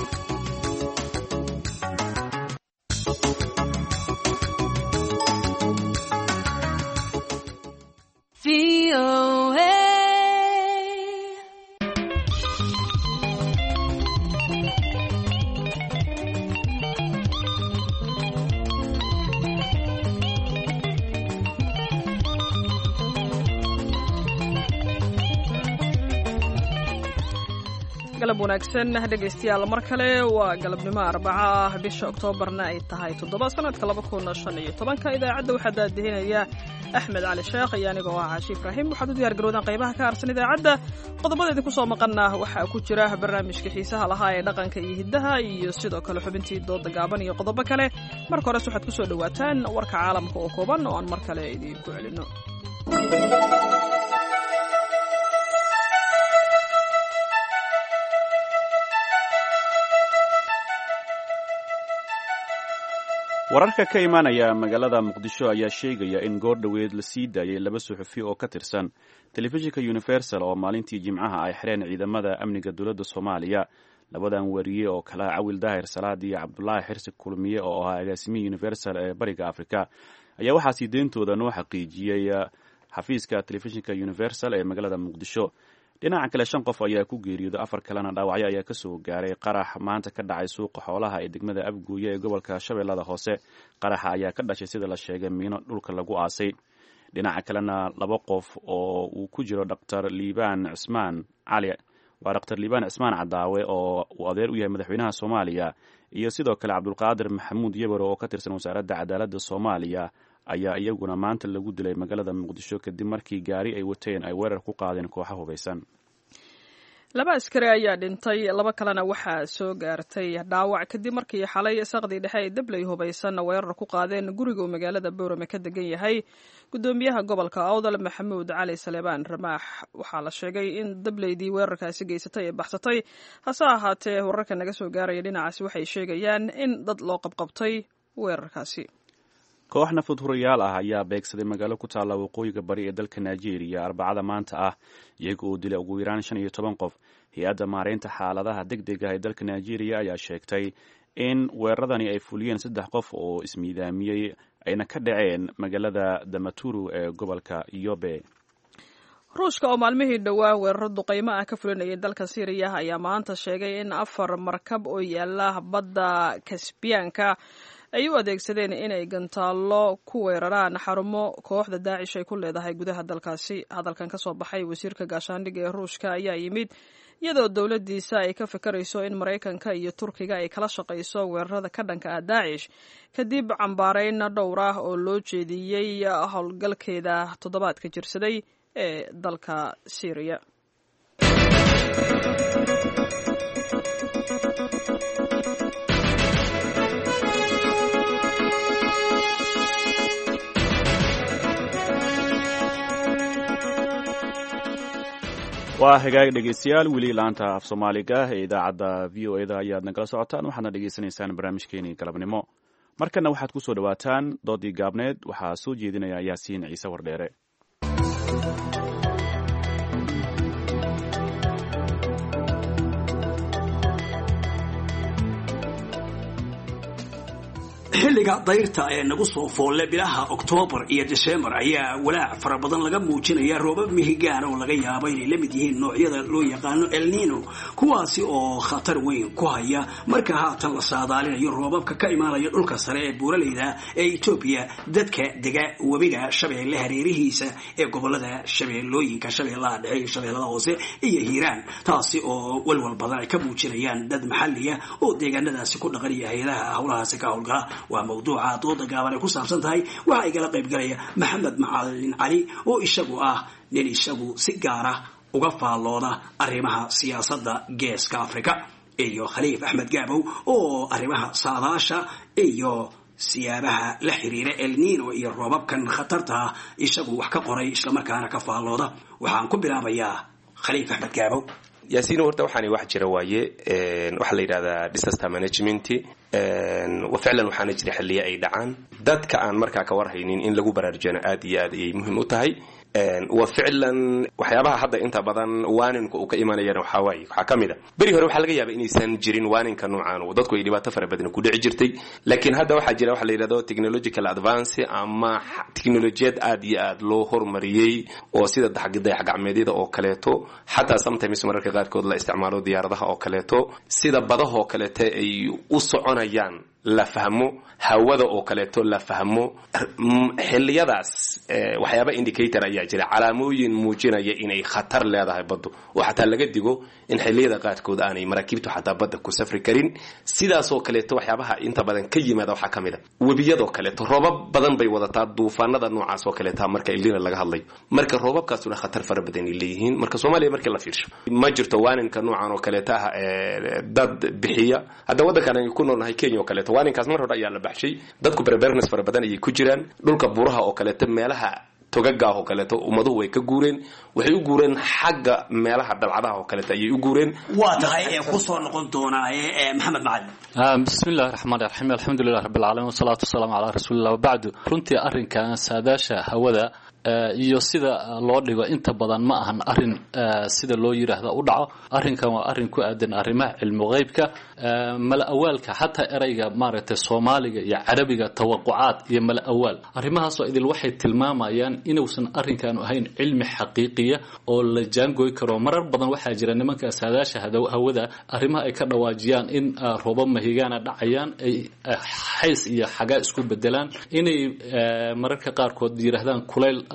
galab wanaagsan dhegaystayaal, mar kale waa galabnimo Arbaca ah bisha Oktoobarna ay tahay 7 sanadka 2015. idaacadda waxaa daadihinaya Axmed Cali Sheekh iyo anigoo ah Caashi Ibraahim. waxaad u diyaar garowdaan qaybaha ka harsan idaacadda. qodobada idinku soo maqana waxaa ku jira barnaamijka xiisaha lahaa ee dhaqanka iyo hiddaha iyo sidoo kale xubintii dooda gaaban iyo qodobo kale. marka hore waxaad ku soo dhawaataan warka caalamka oo kooban oo aan mar kale idinku celino. wararka ka imaanaya magaalada muqdisho ayaa sheegaya in goor dhoweed la sii daayay 2 suxufi oo ka tirsan telefishinka Universal oo maalintii Jimcaha ay xireen ciidamada amniga dowladda Soomaaliya. labadan wariye oo kala Cawil Daahir Salaad iyo Cabdullaahi Xirsi Kulmiye oo ahaa agaasimiye Universal ee Bariga Afrika ayaa waxaa sii deentooda noo xaqiijiyay xafiiska telefishinka Universal ee magaalada Muqdisho. dhinaca kale 5 qof ayaa ku geeriyooday, 4 kalena dhaawacyo ayaa ka soo gaaray qarax maanta ka dhacay suuqa xoolaha ee degmada Abguuye ee gobolka Shabeellada Hoose. qaraxa ayaa ka dhashay sida la sheegay miino dhulka lagu aasay. dhinaca kalena 2 qof oo uu ku jiro Dr. Liibaan Cismaan Cali waa Dr. Liibaan Cismaan Cadaawe oo uu adeer u yahay madaxweynaha Soomaaliya iyo sidoo kale Cabdulqaadir Maxamuud Yabaro oo ka tirsan wasaaradda cadaaladda Soomaaliya ayaa iyaguna maanta lagu dilay magaalada muqdisho kadib markii gaari ay wateen ay weerar ku qaadeen kooxo hubaysan. 2 askari ayaa dhintay, 2 kalena waxaa soo gaartay dhaawac kadib markii xalay saqdi dhexe ay dablay hubaysan weerar ku qaadeen guriga uu magaalada Boorame ka degan yahay gudoomiyaha gobolka Awdal Maxamuud Cali Saleebaan Ramaax. Waxaa la sheegay in dablaydii weerarkaasi geysatay ay baxsatay, hase ahaatee wararka naga soo gaaraya dhinacaasi waxay sheegayaan in dad loo qabqabtay weerarkaasi. koox nafadhurayaal ah ayaa beegsaday magaalo ku taalla waqooyiga bari ee dalka Nigeria Arbacada maanta ah, iyaga oo dilay ugu yaraan 15 qof. Hay'adda maareynta xaaladaha degdega ee dalka Nigeria ayaa sheegtay in weeraradani ay fuliyeen 3 qof oo ismiidaamiyay ayna ka dhaceen magaalada Damaturu ee gobolka Yobe. Ruushka oo maalmihii dhowaa weeraro duqeymo ah ka fulinayay dalka Syria ayaa maanta sheegay in 4 markab oo yaala badda Caspianka ay u adeegsadeen inay gantaalo ku weeraraan xarumo kooxda Daacish ay ku leedahay gudaha dalkaasi. Hadalkan ka soo baxay wasiirka gaashaandhigga ee Ruushka ayaa yimid iyadoo dowladdiisa ay ka fikirayso in Mareykanka iyo Turkiga ay kala shaqayso weerarada ka dhanka ah Daacish kadib cambaarayn dhowr ah oo loo jeediyey howlgalkeeda toddobaadka jirsaday ee dalka Syria. waa hagaag dhegeystayaal weli laanta af Soomaaliga ee idaacadda VOA-da ayaad nagala socotaan, waxaadna dhegeysanaysaan barnaamijkeenii galabnimo. Markana waxaad ku soo dhawaataan doodii gaabneed, waxaa soo jeedinaya Yaasiin Ciise Wardheere. xilliga dayrta ee nagu soo foolle bilaha Oktoobar iyo Diseembar ayaa walaac fara badan laga muujinaya roobab mihigaan oo laga yaabo inay la mid yihiin noocyada loo yaqaano El Niño, kuwaasi oo khatar weyn ku haya marka haatan la saadaalinayo roobabka ka imaanaya dhulka sare ee buuraleyda ee Itoobiya, dadka dega webiga Shabeelle hareerihiisa ee gobolada Shabeellooyinka, Shabeellaha Dhexe iyo Shabeellaha Hoose iyo Hiiraan, taasi oo walwal badan ay ka muujinayaan dad maxalli ah oo deegaanadaasi ku dhaqan iyo hay'adaha hawlahaasi ka howlgala. waa mawduuca dooda gaaban ay ku saabsan tahay. waxaa igala qayb galaya Maxamed Macalin Cali oo isagu ah nin isagu si gaar ah uga faallooda arrimaha siyaasadda geeska Afrika, iyo Khaliif Axmed Gaabow oo arrimaha saadaasha iyo siyaabaha la xiriira El Niño iyo roobabkan khatarta isagu wax ka qoray isla markaana ka faallooda. waxaan ku bilaabayaa Khaliif Axmed Gaabow. yaasiin horta waxaan wax jira waaye waxa la yiraahdaa disaster management وفعلا waxaana jira xilliye ay dhacaan dadka aan markaa ka warhaynin in lagu baraarujino aad iyo aad ay muhiim u tahay. وفعلا waxyaabaha hadda inta badan waaninka uu ka imanayana waxa kamida bari hore waxa laga yaabaa inaysan jirin waaninka noocan oo dadku ay dhibaato fara badan ku dhici jirtay, laakiin hadda waxa jira waxa la yiraahdo technological advance ama technologiyad aad iyo aad loo hormariyay oo sida dayax gacmeedyada oo kaleeto, xataa sometimes mararka qaarkood la isticmaalo diyaaradaha oo kaleeto, sida badaha oo kaleeto ay u soconayaan la fahmo, hawada oo kaleeto la fahmo. xilliyadaas waxyaaba indicator ayaa jira, calaamooyin muujinaya inay khatar leedahay baddu, oo xataa laga digo in xilliyada qaarkood aanay maraakiibtu xataa badda ku safri karin. sidaas oo kaleeto waxyaabaha inta badan ka yimaada waxaa ka mid a webiyadoo kaleeto, roobab badan bay wadataa, duufaanada noocaas oo kaleeta marka ilina laga hadlayo, marka roobabkaasuna khatar fara badan ay leeyihiin. marka Soomaaliya markii la fiirsho ma jirto waaninka noocan oo kaleeta dad bixiya. hadda waddankan ay ku noolnahay Kenya oo kaleeto waaninkaas mar hore ayaa la baxshay, dadku preparedness fara badan ayay ku jiraan. dhulka buuraha oo kaleeto, meelaha togaga oo kaleeto ummaduhu way ka guureen, waxay u guureen xagga meelaha dalcadaha oo kaleeto ayay u guureen. waa tahay ku soo noqon doonaa Maxamed Macalin. bismillaahir rahmaanir rahiim, alxamdulillahi rabbil caalamiin, wasalaatu wasalaamu calaa rasuulillah wa bacdu. runtii arrinkan saadaasha hawada iyo sida loo dhigo inta badan ma ahan arin sida loo yiraahdo u dhaco. arrinkan waa arrin ku aadan arrimaha cilmi qaybka, mala awaalka, xataa erayga maaragtay Soomaaliga iyo Carabiga tawaqucaad iyo mala awaal, arrimahaas oo idil waxay tilmaamayaan inuusan arrinkan ahayn cilmi xaqiiqiya oo la jaangooy karo. marar badan waxaa jira nimanka saadaasha hawada arrimaha ay ka dhawaajiyaan in roobab mahigaana dhacayaan, ay xays iyo xagaa isku bedelaan, inay mararka qaarkood yiraahdaan kulayl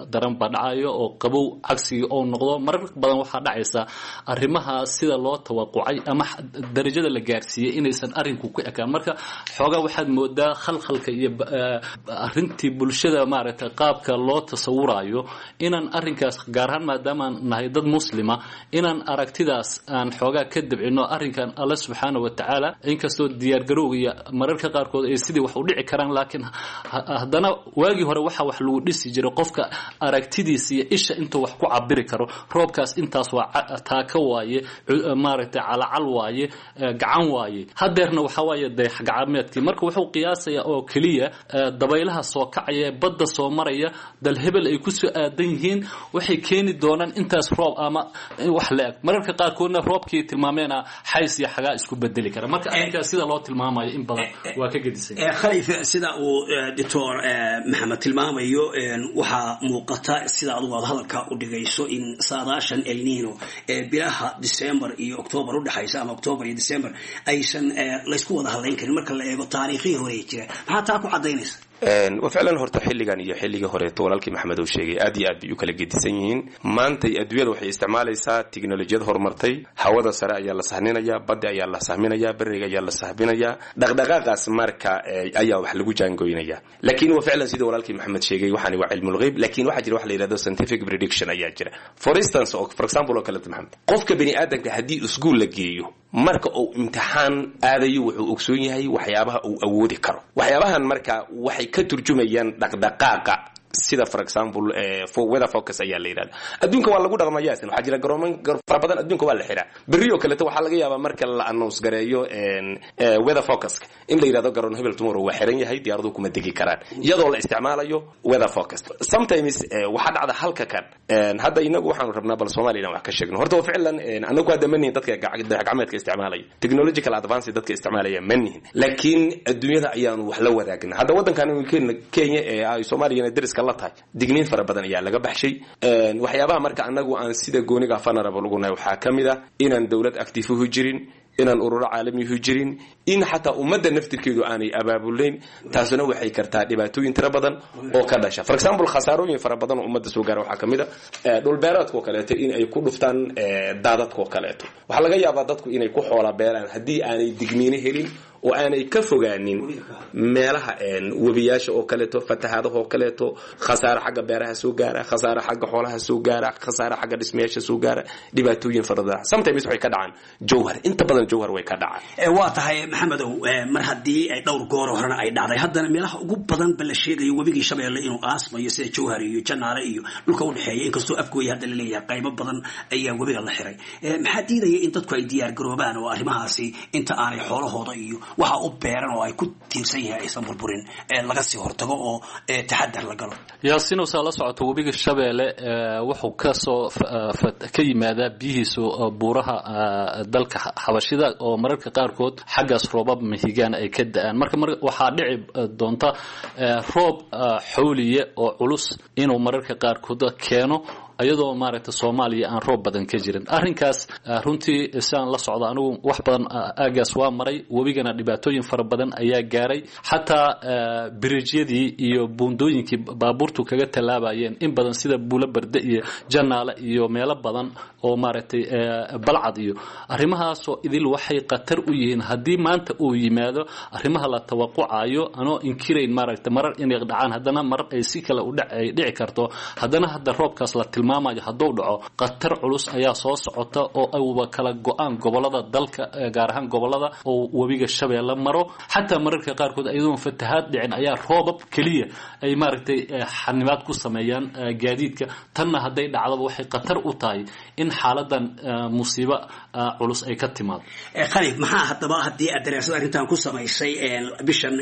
daran baa dhacayo oo qabow cagsigii oo noqdo marar badan waxaa dhacaysa arrimaha sida loo tawaqucay ama darajada la gaarsiiyey inaysan arrinku ku ekaan marka xoogaa waxaad moodaa khalkhalka iyo arrintii bulshada maaragtay qaabka loo tasawurayo inaan arrinkaas gaar ahaan maadaamaan nahay dad muslima inaan aragtidaas aan xoogaa ka dabcino arrinkan alla subxaana wa tacaala inkastoo diyaargarowga iyo mararka qaarkood ay sidii wax u dhici karaan laakiin haddana waagii hore waxa wax lagu dhisi jiray qofka aragtidiisa iyo isha intuu wax ku cabiri karo roobkaas intaas waa taaka waaye maaragtay calacal waaye gacan waaye hadeerna waxa waaye dayax gacmeedkii marka wuxuu qiyaasayaa oo keliya dabaylaha soo kacaya badda soo maraya dal hebel ay ku soo aadan yihiin waxay keeni doonaan intaas roob ama wax la-eg mararka qaarkoodna roobkii tilmaameena xays iyo xagaa isku bedeli kara marka arrinkaas sida loo tilmaamayo in badan waa ka gedisan khalifa sida uu doctor maxamed tilmaamayo waxaa muuqata sida adigu aad hadalka u dhigayso in saadaashan El Nino bilaha December iyo October u dhaxaysa ama October iyo December aysan la isku wada hadlayn karin marka la eego taariikhii hore jira maxaa taa ku cadaynaysa وفعلا horta xilligan iyo xilligii hore walaalkii maxamed uu sheegay aad iyo aad bay u kala gedisan yihiin maanta adduunyada waxay isticmaalaysaa tiknoolajiyad horumartay hawada sare ayaa la sahminaya badda ayaa la sahminaya bariga ayaa la sahminaya dhaqdhaqaaqaas marka ayaa wax lagu jaangoynaya laakiin وفعلا sida walaalkii maxamed sheegay waxaan waa cilmu lgeyb laakiin waxa jira wax la yiraahdo scientific prediction ayaa jira for instance for example oo kale maxamed qofka bini aadamka hadii iskuul la geeyo marka uu imtixaan aadayo wuxuu ogsoon yahay waxyaabaha uu awoodi karo waxyaabahan marka waxay ka turjumayaan dhaqdhaqaaqa sida for example for weather focus ayaa la yiraahdaa adduunka waa lagu dhaqmayaa waxa jira garooman fara badan adduunka waa la xiraa bariyo kale waxa laga yaabaa marka la announce gareeyo weather focus in la yiraahdo garoon hebel tomorrow waa xiran yahay diyaaradu kuma degi karaan iyadoo la isticmaalayo weather focus sometimes waxa dhacda halka kan hadda inagu waxaan rabnaa bal Soomaaliya wax ka sheegno horta ficlan anagu hadda maniin dadka gacmeedka isticmaalaya technological advance dadka isticmaalaya maniin laakiin adduunyada ayaanu wax la wadaagnaa hadda wadankan Kenya ay Soomaaliya dariska la tahay digniin fara badan ayaa laga baxshay waxyaabaha marka anagu aan sida gooniga vulnerable ugu nahay waxa kamida inaan dawlad active u jirin inaan ururo caalami u jirin in xataa ummadda naftirkeedu aanay abaabulayn taasuna waxay kartaa dhibaatooyin tira badan oo ka dhasha for example khasaarooyin fara badan oo ummadda soo gaara waxa kamida dhul beereedka oo kaleeto in ay ku dhuftaan daadadka oo kaleeto waxa laga yaabaa dadku inay ku xoola beeraan hadii aanay digniin helin oo aanay ka fogaanin meelaha wabiyaasha oo kaleeto fatahaadaha oo kaleeto khasaare xagga beeraha soo gaara khasaare xagga xoolaha soo gaara khasaare xagga dhismayaasha soo gaara dhibaatooyin fara badan sometimes waxay ka dhacaan jawhar inta badan jawhar way ka dhacaan waa tahay maxamedow mar haddii ay dhowr goor horena ay dhacday haddana meelaha ugu badan ba la sheegayo webigii Shabeelle inuu aasmayo sida jawhar iyo janaale iyo dhulka u dhaxeeya inkastoo afkooda hadda la leeyahay qaybo badan ayaa webiga la xiray maxaa diidaya in dadku ay diyaar garoobaan oo arrimahaasi inta aanay xoolahooda iyo waxa u beeran oo ay ku tiirsan yahay aysan burburin laga sii hortago oo taxadar la galo yaasino sala socoto webiga Shabeelle wuxuu ka soo ka yimaada biyihiisu buuraha dalka xabashida oo mararka qaarkood xaggaas roobab mihigaan ay ka da'aan marka waxa dhici doonta roob xawliye oo culus inuu mararka qaarkood keeno ayadoo maaragtay Soomaaliya aan roob badan ka jirin arrinkaas runtii isaan la socdo anigu wax badan aagaas waa maray wabigana dhibaatooyin fara badan ayaa gaaray xataa bridge-yadii iyo buundooyinkii baabuurtu kaga talaabayeen in badan sida Buula Barde iyo Janaale iyo meelo badan oo maaragtay balcad iyo arrimahaas oo idil waxay qatar u yihiin hadii maanta uu yimaado arrimaha la tawaqucayo anoo inkirayn maaragtay marar inay dhacaan hadana mar ay si kale u dhici karto hadana hadda roobkaas la tilmaamayo haduu dhaco qatar culus ayaa soo socota oo ay kala go'aan gobolada dalka gaar ahaan gobolada oo webiga Shabeelle maro xataa mararka qaarkood ayadoo fatahaad dhicin ayaa roobab kaliya ay maaragtay xanibaad ku sameeyaan gaadiidka tanna haday dhacdo waxay qatar u tahay in xaaladan musiibo culus ay ka timaado qalib maxaa hadaba hadii aad daraasad arrintan ku sameysay bishan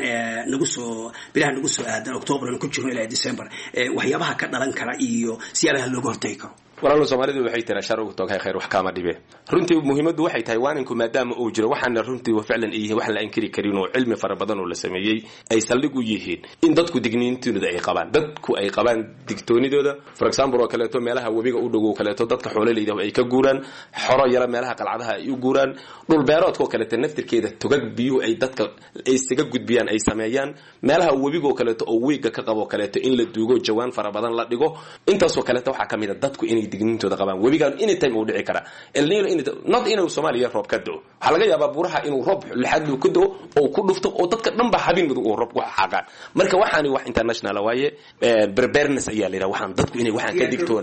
bilaha nagu soo aadan October ku jiro ilaa December waxyaabaha ka dhalan kara iyo siyaabaha looga hortagi karo walaalo Soomaalidu waxay tiraa shar ugu toogay khayr wax kama dhibe runtii muhiimadu waxay tahay waaninku maadaama uu jiro waxaana runtii ficlan iyo wax la inkiri karin oo cilmi fara badan oo la sameeyay ay saldhig u yihiin in dadku digniintooda ay qabaan digtoonidooda for example oo kaleeto meelaha wabiga u dhow kaleeto dadka xoololeyda ay ka guuraan xoro yara meelaha qalcadaha ay u guuraan dhul beeroodka kaleeto naftirkeeda tugag biyo ay dadka ay isaga gudbiyaan ay sameeyaan meelaha wabiga kaleeto oo weega ka qabo kaleeto in la duugo jawaan fara badan la dhigo intaas oo kaleeto waxa kamid ah dadku inay digniintooda qabaan wabigan in time uu dhici kara El Niño not inuu Soomaaliya roob ka doo waxa laga yaabaa buuraha inuu roob lixad ku doo oo ku dhufto oo dadka dhanba habeen mid uu roob ku xaqaan marka waxaani wax international waaye preparedness ayaa leeyahay waxaan dadku inay waxaan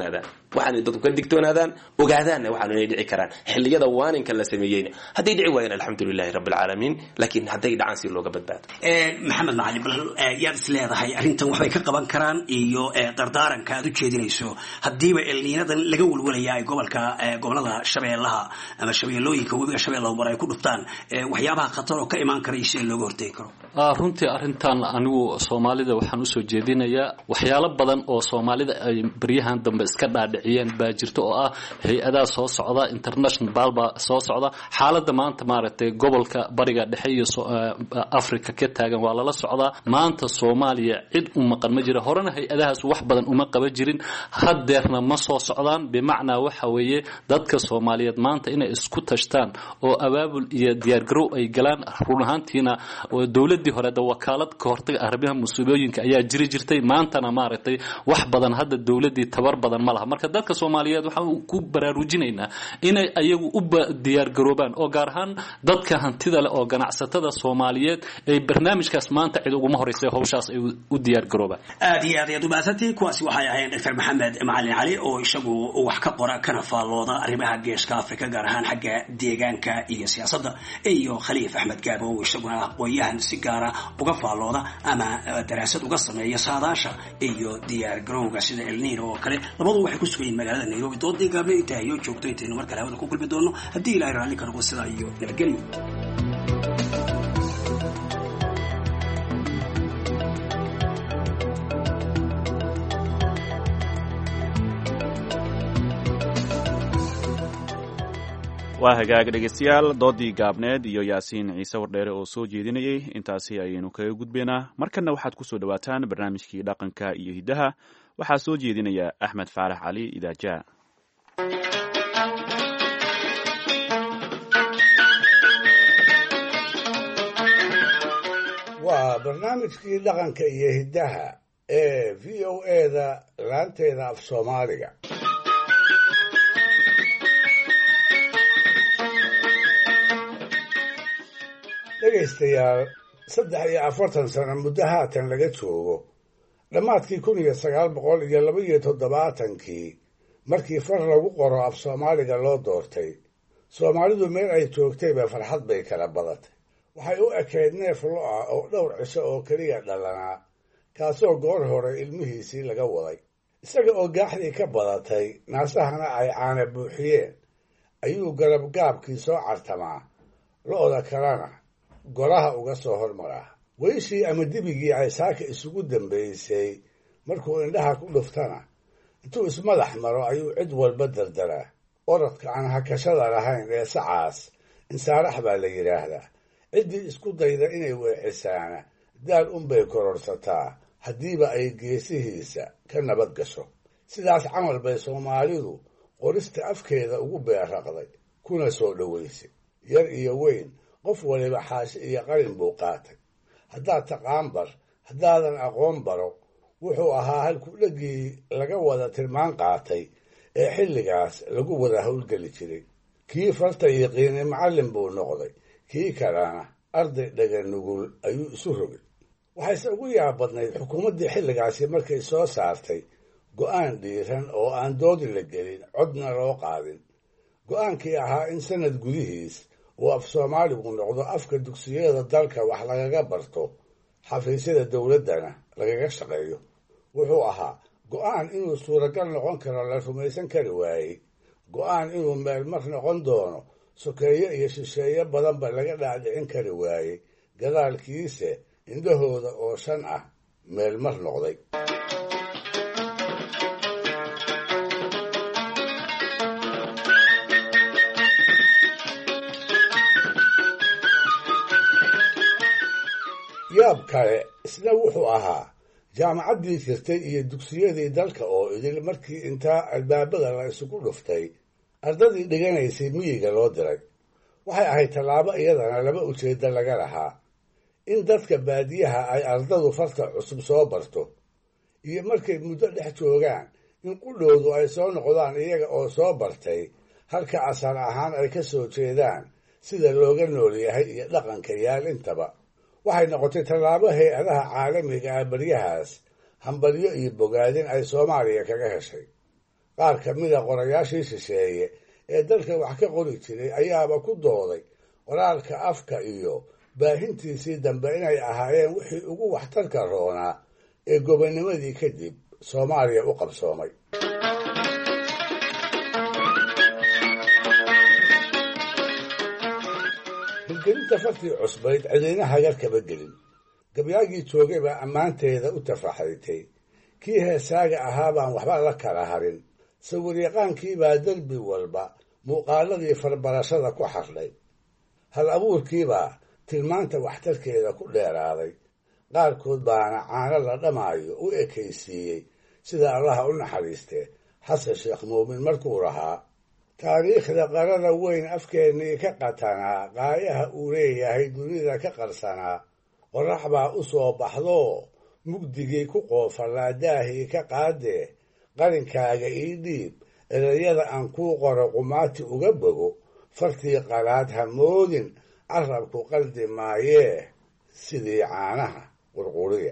ka digtoonaadaan ogaadaan waxaan inay dhici karaan xilliyada waaninka la sameeyay haday dhici waayeen alxamdulillaah rabbil caalamiin laakiin haday dhacaan si looga badbaado maxamed macalin bal yaad isleedahay arrintan waxbay ka qaban karaan iyo dardaaranka aad u jeedinayso hadiiba El Niñadan laga walwalayaa gobolada shabeellaha ama shabeellooyinka webiga shabeellaha mar ay ku dhuftaan waxyaabaha khatar oo ka imaan kara si looga hortagi karo runtii arrintan anigu Soomaalida waxaan u soo jeedinayaa waxyaalo badan oo Soomaalida ay bariyahan dambe iska dhaadhiciyeen baa jirto oo ah hay'adaha soo socda international balba soo socda xaaladda maanta maaragtay gobolka bariga dhexe iyo Afrika ka taagan waa la socdaa maanta Soomaaliya cid u maqan ma jiro horena hay'adahaas wax badan uma qaba jirin hadeerna ma soo socdaan bimacnaa waxa weeye dadka Soomaaliyeed maanta inay isku tashtaan oo abaabul iyo diyaar garow ay galaan run ahaantiina oo dawladii hore wakaalad ka hortaga arrimaha musiibooyinka ayaa jirtay maantana maaragtay wax badan hadda dawladii tabar badan ma laha marka dadka Soomaaliyeed waxa ku baraarujinaynaa inay ayagu u diyaar garoobaan oo gaar ahaan dadka hantida leh oo ganacsatada Soomaaliyeed ay barnaamijkaas maanta cid ugu horeysay hawshaas ay u diyaar garoobaan aad iyo aad u baahantii kuwaasi waxay ahaayeen Dr. Maxamed Macalin Cali oo isagu wax ka qora kana faalooda arrimaha geeska Afrika gaar ahaan xagga deegaanka iyo siyaasadda iyo Khaliif Axmed Gaabo oo isaguna aqoonyahan si gaar ah uga faalooda ama daraasad uga sameeya saadaasha iyo diyaar garowga sida El Niño oo kale labadu waxay ku sugan magaalada Nairobi doodii gaabna inta ay joogto inta mar kale hawada ku kulmi doono hadii Ilaahay raalli ka noqdo sida iyo nabadgelyo waa hagaag dhegeystayaal doodii gaabneed iyo Yaasiin Ciise Wardheere oo soo jeedinayay intaasi ayaynu kaga gudbeynaa markana waxaad ku soo dhawaataan barnaamijkii dhaqanka iyo hidaha waxaa soo jeedinaya Axmed Faarax Cali Idaaja waa barnaamijkii dhaqanka iyo hidaha ee VOA-da laanteeda af Soomaaliga dhegaystayaal 43 sano muddo haatan laga joogo dhammaadkii 1972 markii far lagu qoro af Soomaaliga loo doortay Soomaalidu meel ay joogtayba farxad bay kala badatay waxay u ekeyd neef lo ah oo dhowr cisho oo keliya dhalanaa kaasoo goor hore ilmihiisii laga waday isaga oo gaaxdii ka badatay naasahana ay caana buuxiyeen ayuu garabgaabkii soo cartamaa lo'da kalena goraha uga soo hormaraa weyshii ama dibigii ay saaka isugu dambaysay markuu indhaha ku dhuftana intuu ismadax maro ayuu cid walba dardaraa orodka aan hakashada lahayn ee sacaas insaarax baa la yidhaahdaa ciddii isku dayda inay weecisaana daal unbay kororsataa haddiiba ay geesihiisa ka nabad gasho sidaas camal bay Soomaalidu qorista afkeeda ugu beerraqday kuna soo dhoweysay yar iyo weyn qof waliba xaashi iyo qalin buu qaatay haddaad taqaan bar haddaadan aqoon baro wuxuu ahaa halku dhegii laga wada tilmaan qaatay ee xilligaas lagu wada howlgeli jiray kii farta yaqiinay macallin buu noqday kii kalena arday dhaga nugul ayuu isu rogay waxayse ugu yaabadnayd xukuumaddii xilligaasi markay soo saartay go'aan dhiiran oo aan doodi la gelin codna loo qaadin go'aankii ahaa in sanad gudihiis uu af Soomaaligu noqdo afka dugsiyada dalka wax lagaga barto xafiisyada dawladdana lagaga shaqeeyo wuxuu ahaa go'aan inuu suuragal noqon karo la rumaysan kari waayey go'aan inuu meelmar noqon doono sokeeye iyo shisheeye badanba laga dhaadhicin kari waayey gadaalkiise indhahooda oo shan ah meelmar noqday yaab kale isna wuxuu ahaa jaamacaddii jirtay iyo dugsiyadii dalka oo idil markii intaa albaabada la isugu dhuftay ardadii dhiganaysay miyiga loo diray. waxay ahayd tallaabo iyadana laba ujeeddo laga lahaa: in dadka baadiyaha ay ardadu farta cusub soo barto, iyo markay muddo dhex joogaan in qudhoodu ay soo noqdaan iyaga oo soo bartay halka asal ahaan ay ka soo jeedaan, sida looga nool yahay iyo dhaqanka yaal intaba. waxay noqotay tallaabo hay-adaha caalamiga ah baryahaas hambalyo iyo bogaadin ay Soomaaliya kaga heshay. qaar ka mida qorayaashii shisheeye ee dalka wax ka qori jiray ayaaba ku dooday qoraalka afka iyo baahintiisii dambe inay ahaayeen wixii ugu waxtarka roonaa ee gobonimadii kadib Soomaaliya u qabsoomay. hirgelinta fartii cusbayd cidina hagar kaba gelin. gabyaagii joogay baa ammaanteeda u tafaxritay. kii heesaaga ahaa baan waxba la kala harin. sawir-yaqaankii baa derbi walba muuqaaladii farbarashada ku xardhay. hal abuurkiibaa tilmaanta waxtarkeeda ku dheeraaday. qaarkood baana caano la dhamaayo u ekaysiiyey, sida allaha u naxariistee xasan sheekh muumin markuu lahaa: taariikhda qarada weyn afkeennii ka qatanaa, qaayaha uu leeyahay dunida ka qarsanaa. qorax baa u soo baxdoo mugdigii ku qoofallaa daahii ka qaadee, qarinkaaga ii dhiib erayada aan kuu qoro qumaati uga bogo. fartii qalaad ha moodin carabku qaldi maayee, sidii caanaha qurquriya.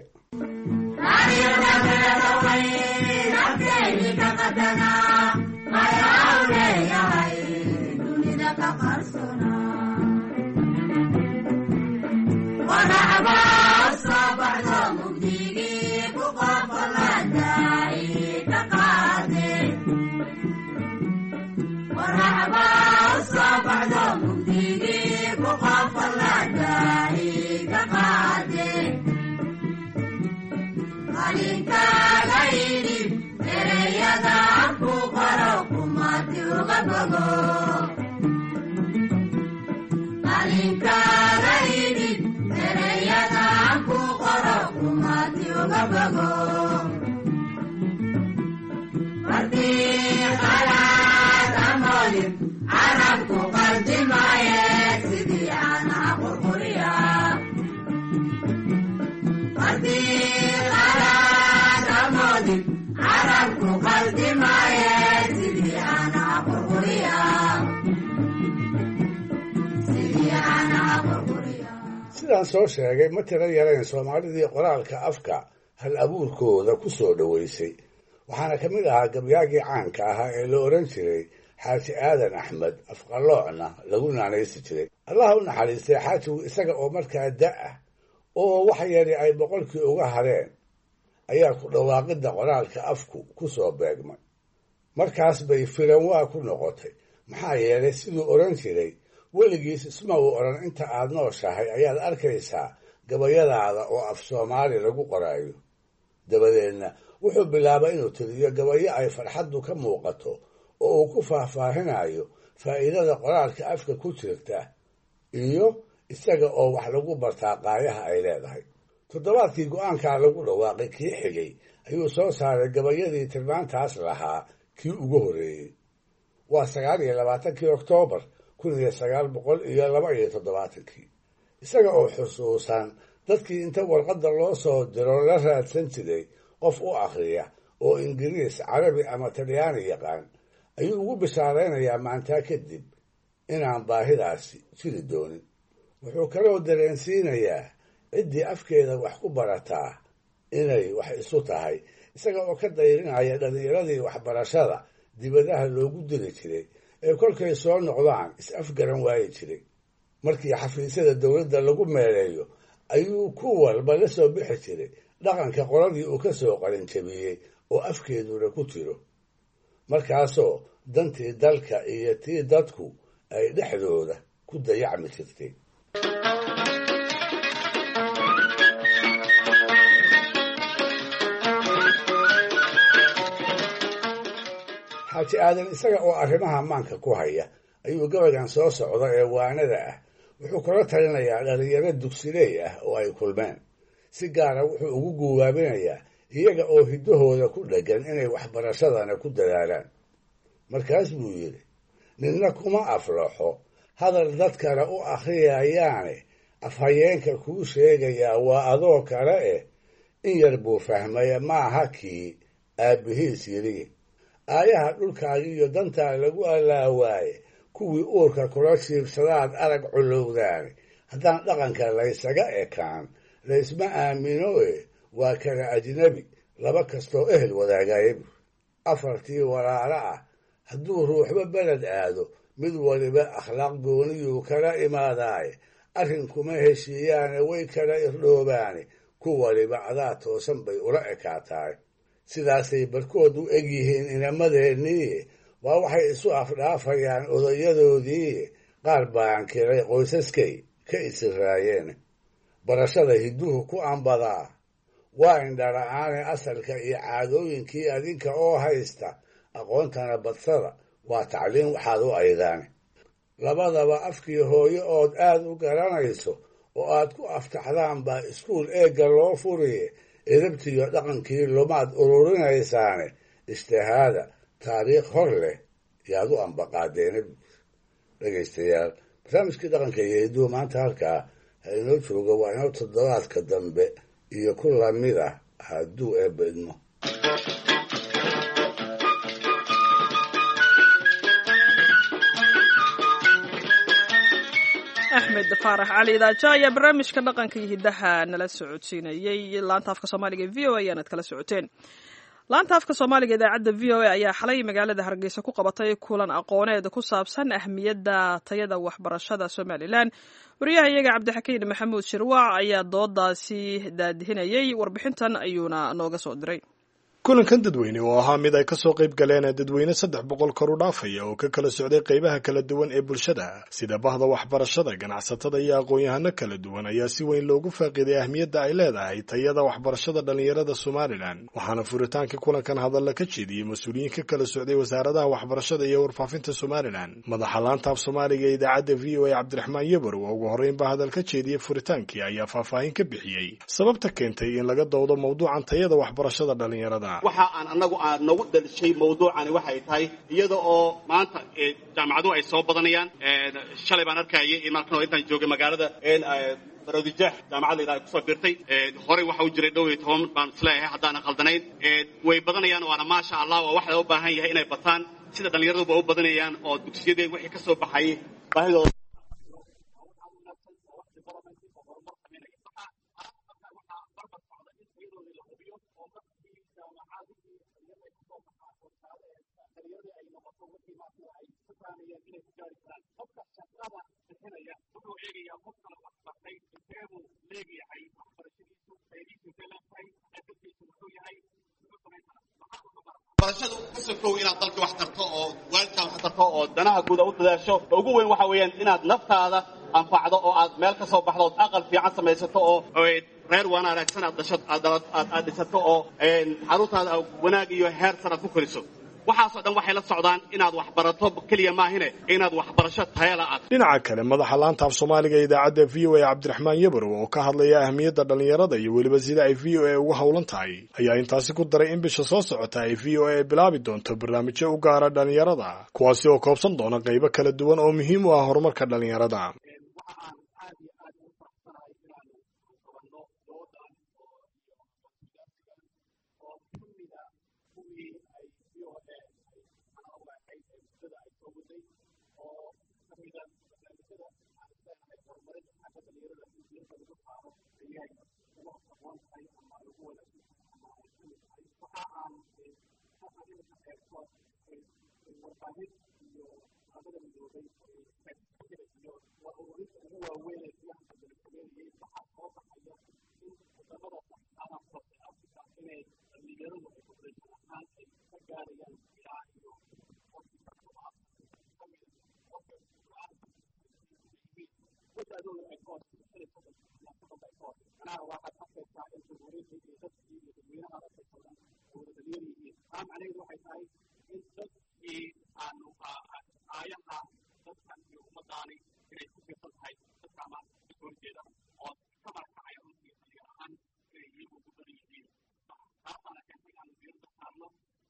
sidaan soo sheegay ma tiro yarayn Soomaalidii qoraalka afka hal abuurkooda ku soo dhaweysay. waxaana ka mid ahaa gabyaagii caanka ahaa ee la oran jiray Xaaji Aadan Axmed Afqaloocna lagu naanaysi jiray. allah u naxariistay xaajigu isaga oo markaa da' oo wax yari ay boqolkii uga hareen ayaa ku dhawaaqidda qoraalka afku ku soo beegmay. markaas bay filan waa ku noqotay. maxaa yeelay siduu oran jiray, weligiis isma uu odhan inta aad nooshahay ayaad arkaysaa gabayadaada oo af Soomaali lagu qoraayo. dabadeedna wuxuu bilaabay inuu tiriyo gabayo ay farxaddu ka muuqato oo uu ku faahfaahinayo faa'iidada qoraalka afka ku jirta iyo isaga oo wax lagu bartaa qaayaha ay leedahay. toddobaadkii go'aankaa lagu dhawaaqay kii xigay ayuu soo saaray gabayadii tilmaantaas lahaa kii ugu horreeyey. waa 29 Oktoobar 1972. isaga oo xusuusan dadkii inta warqadda loo soo diro la raadsan jiray qof u akhriya oo Ingiriis, Carabi ama Talyaani yaqaan, ayuu ugu bishaaraynayaa maantaa kadib inaan baahidaasi jiri doonin. wuxuu kaloo dareensiinayaa ciddii afkeeda wax ku barataa inay wax isu tahay, isaga oo ka dayrinaya dhallinyaradii waxbarashada dibadaha loogu diri jiray ee kolkay soo noqdaan is-afgaran waayi jiray. markii xafiisyada dowladda lagu meeleeyo ayuu ku walba la soo bixi jiray dhaqanka qoladii uu ka soo qalinjabiyey oo afkeeduna ku jiro. markaasoo dantii dalka iyo tii dadku ay dhexdooda ku dayacmi jirtay. xaaji aadan isaga oo arrimaha maanka ku haya ayuu gabaygan soo socda ee waanada ah wuxuu kula talinayaa dhalinyaro dugsiley ah oo ay kulmeen. si gaara wuxuu ugu guwaabinayaa iyaga oo hiddahooda ku dheggan inay waxbarashadana ku dadaalaan. markaas buu yidhi, ninna kuma aflaxo hadal dadkana u akhriyayaane afhayeenka kuu sheegayaa waa adoo kale in yar buu fahmaya maaha kii aabbihiis yidhi. aayaha dhulkaagi iyo dantaa lagu allaawaaye kuwii uurka kula jiibsadaad arag culowdaani haddaan dhaqanka laysaga ekaan laysma aamino waa kala ajnabi laba kastoo ehel wadaagaya bur. afartii walaalo ah hadduu ruuxba beled aado mid waliba akhlaaq gooniyuu kala imaadaaye arrinkuma heshiiyaane way kala irdhoobaane ku waliba adaa toosan bay ula ekaataay. sidaasay barkood u eg yihiin inamadeennii waa waxay isu afdhaafayaan odayadoodii qaar baan kiray qoysaskay ka isiraayeen. barashada hidduhu ku ambadaa waa indhala-aane asalka iyo caadooyinkii adinka oo haysta aqoontana badsada waa tacliin waxaad u aydaane. labadaba afkii hooyo ood aad u garanayso oo aad ku aftaxdaan baa iskuul eegga loo furiye edabtiyo dhaqankii lumaad ururinaysaane ijtihaada taariikh hor leh yaad u ambaqaadeena. dhegaystayaal, barnaamijkii dhaqanka iyo hidduhu maanta halkaa ha inoo jooga. waa inoo toddobaadka dambe iyo ku lamid ah hadduu eebba idmo. axmed faarax cali idaaja ayaa barnaamijka dhaqanka iyo hiddaha nala socodsiinayey. laanta afka soomaaliga e v o a ayaanad kala socoteen. laanta afka soomaaliga idaacadda v o a ayaa xalay magaalada hargeysa ku qabatay kulan aqooneed ku saabsan ahmiyadda tayada waxbarashada somalilan. wariyaha iyaga cabdixakiin maxamuud shirwaac ayaa doodaasi daadihinayey. warbixintan ayuuna nooga soo diray. kulankan dadweyne oo ahaa mid ay ka soo qayb galeen dadweyne 300 kor u dhaafaya oo ka kala socday qaybaha kala duwan ee bulshada sida bahda waxbarashada, ganacsatada iyo aqoon-yahano kala duwan ayaa si weyn loogu faaqiiday ahmiyadda ay leedahay tayada waxbarashada dhalinyarada Somaliland. waxaana furitaanka kulankan hadalla ka jeediyey mas'uuliyiin ka kala socday wasaaradaha waxbarashada iyo warfaafinta Somaliland. madaxa laanta af Soomaaliga idaacadda VOA Cabdiraxmaan Yabar oo ugu horreyn baa hadal ka jeediyey furitaankii ayaa faahfaahin ka bixiyey sababta keentay in laga doodo mawduucan tayada waxbarashada dhalinyarada. waxa aan anagu aan nagu dalishay mawduucani waxay tahay iyada oo maanta jaamacaduhu ay soo badanayaan. shalay baan arkayay in markan intaan joogay magaalada baroodijeex jaamacad la kusoo birtay. horey waxa u jiray 12 baan isleeyahay haddaan khaldanayn. way badanayaan waana maasha allah oo waxa loo baahan yahay inay bataan sida dhalinyaraduba u badanayaan oo dugsiyadeen wixii ka soo baxay baahidooda barashadu ka sokow inaad dalka wax tarto oo waalidka wax tarto oo danaha guud u dadaasho. ugu weyn waxa weeyaan inaad naftaada anfacdo oo aad meel ka soo baxdo oo aqal fiican samaysato oo reer wanaagsan aad dhisato oo xaruntaada wanaag iyo heer sare ku koriso. waxaasoo dhan waxay la socdaan inaad wax barato kaliya maahine inaad wax barasho tayo la'aad. dhinaca kale madaxa laanta af Soomaaliga idaacadda VOA Cabdiraxmaan Yabar oo ka hadlaya ahmiyadda dhalinyarada iyo weliba sida ay VOA ugu hawlan tahay ayaa intaasi ku daray in bisha soo socota ay VOA bilaabi doonto barnaamijyo u gaara dhalinyarada kuwaasi oo koobsan doona qaybo kala duwan oo muhiim u ah horumarka dhalinyarada.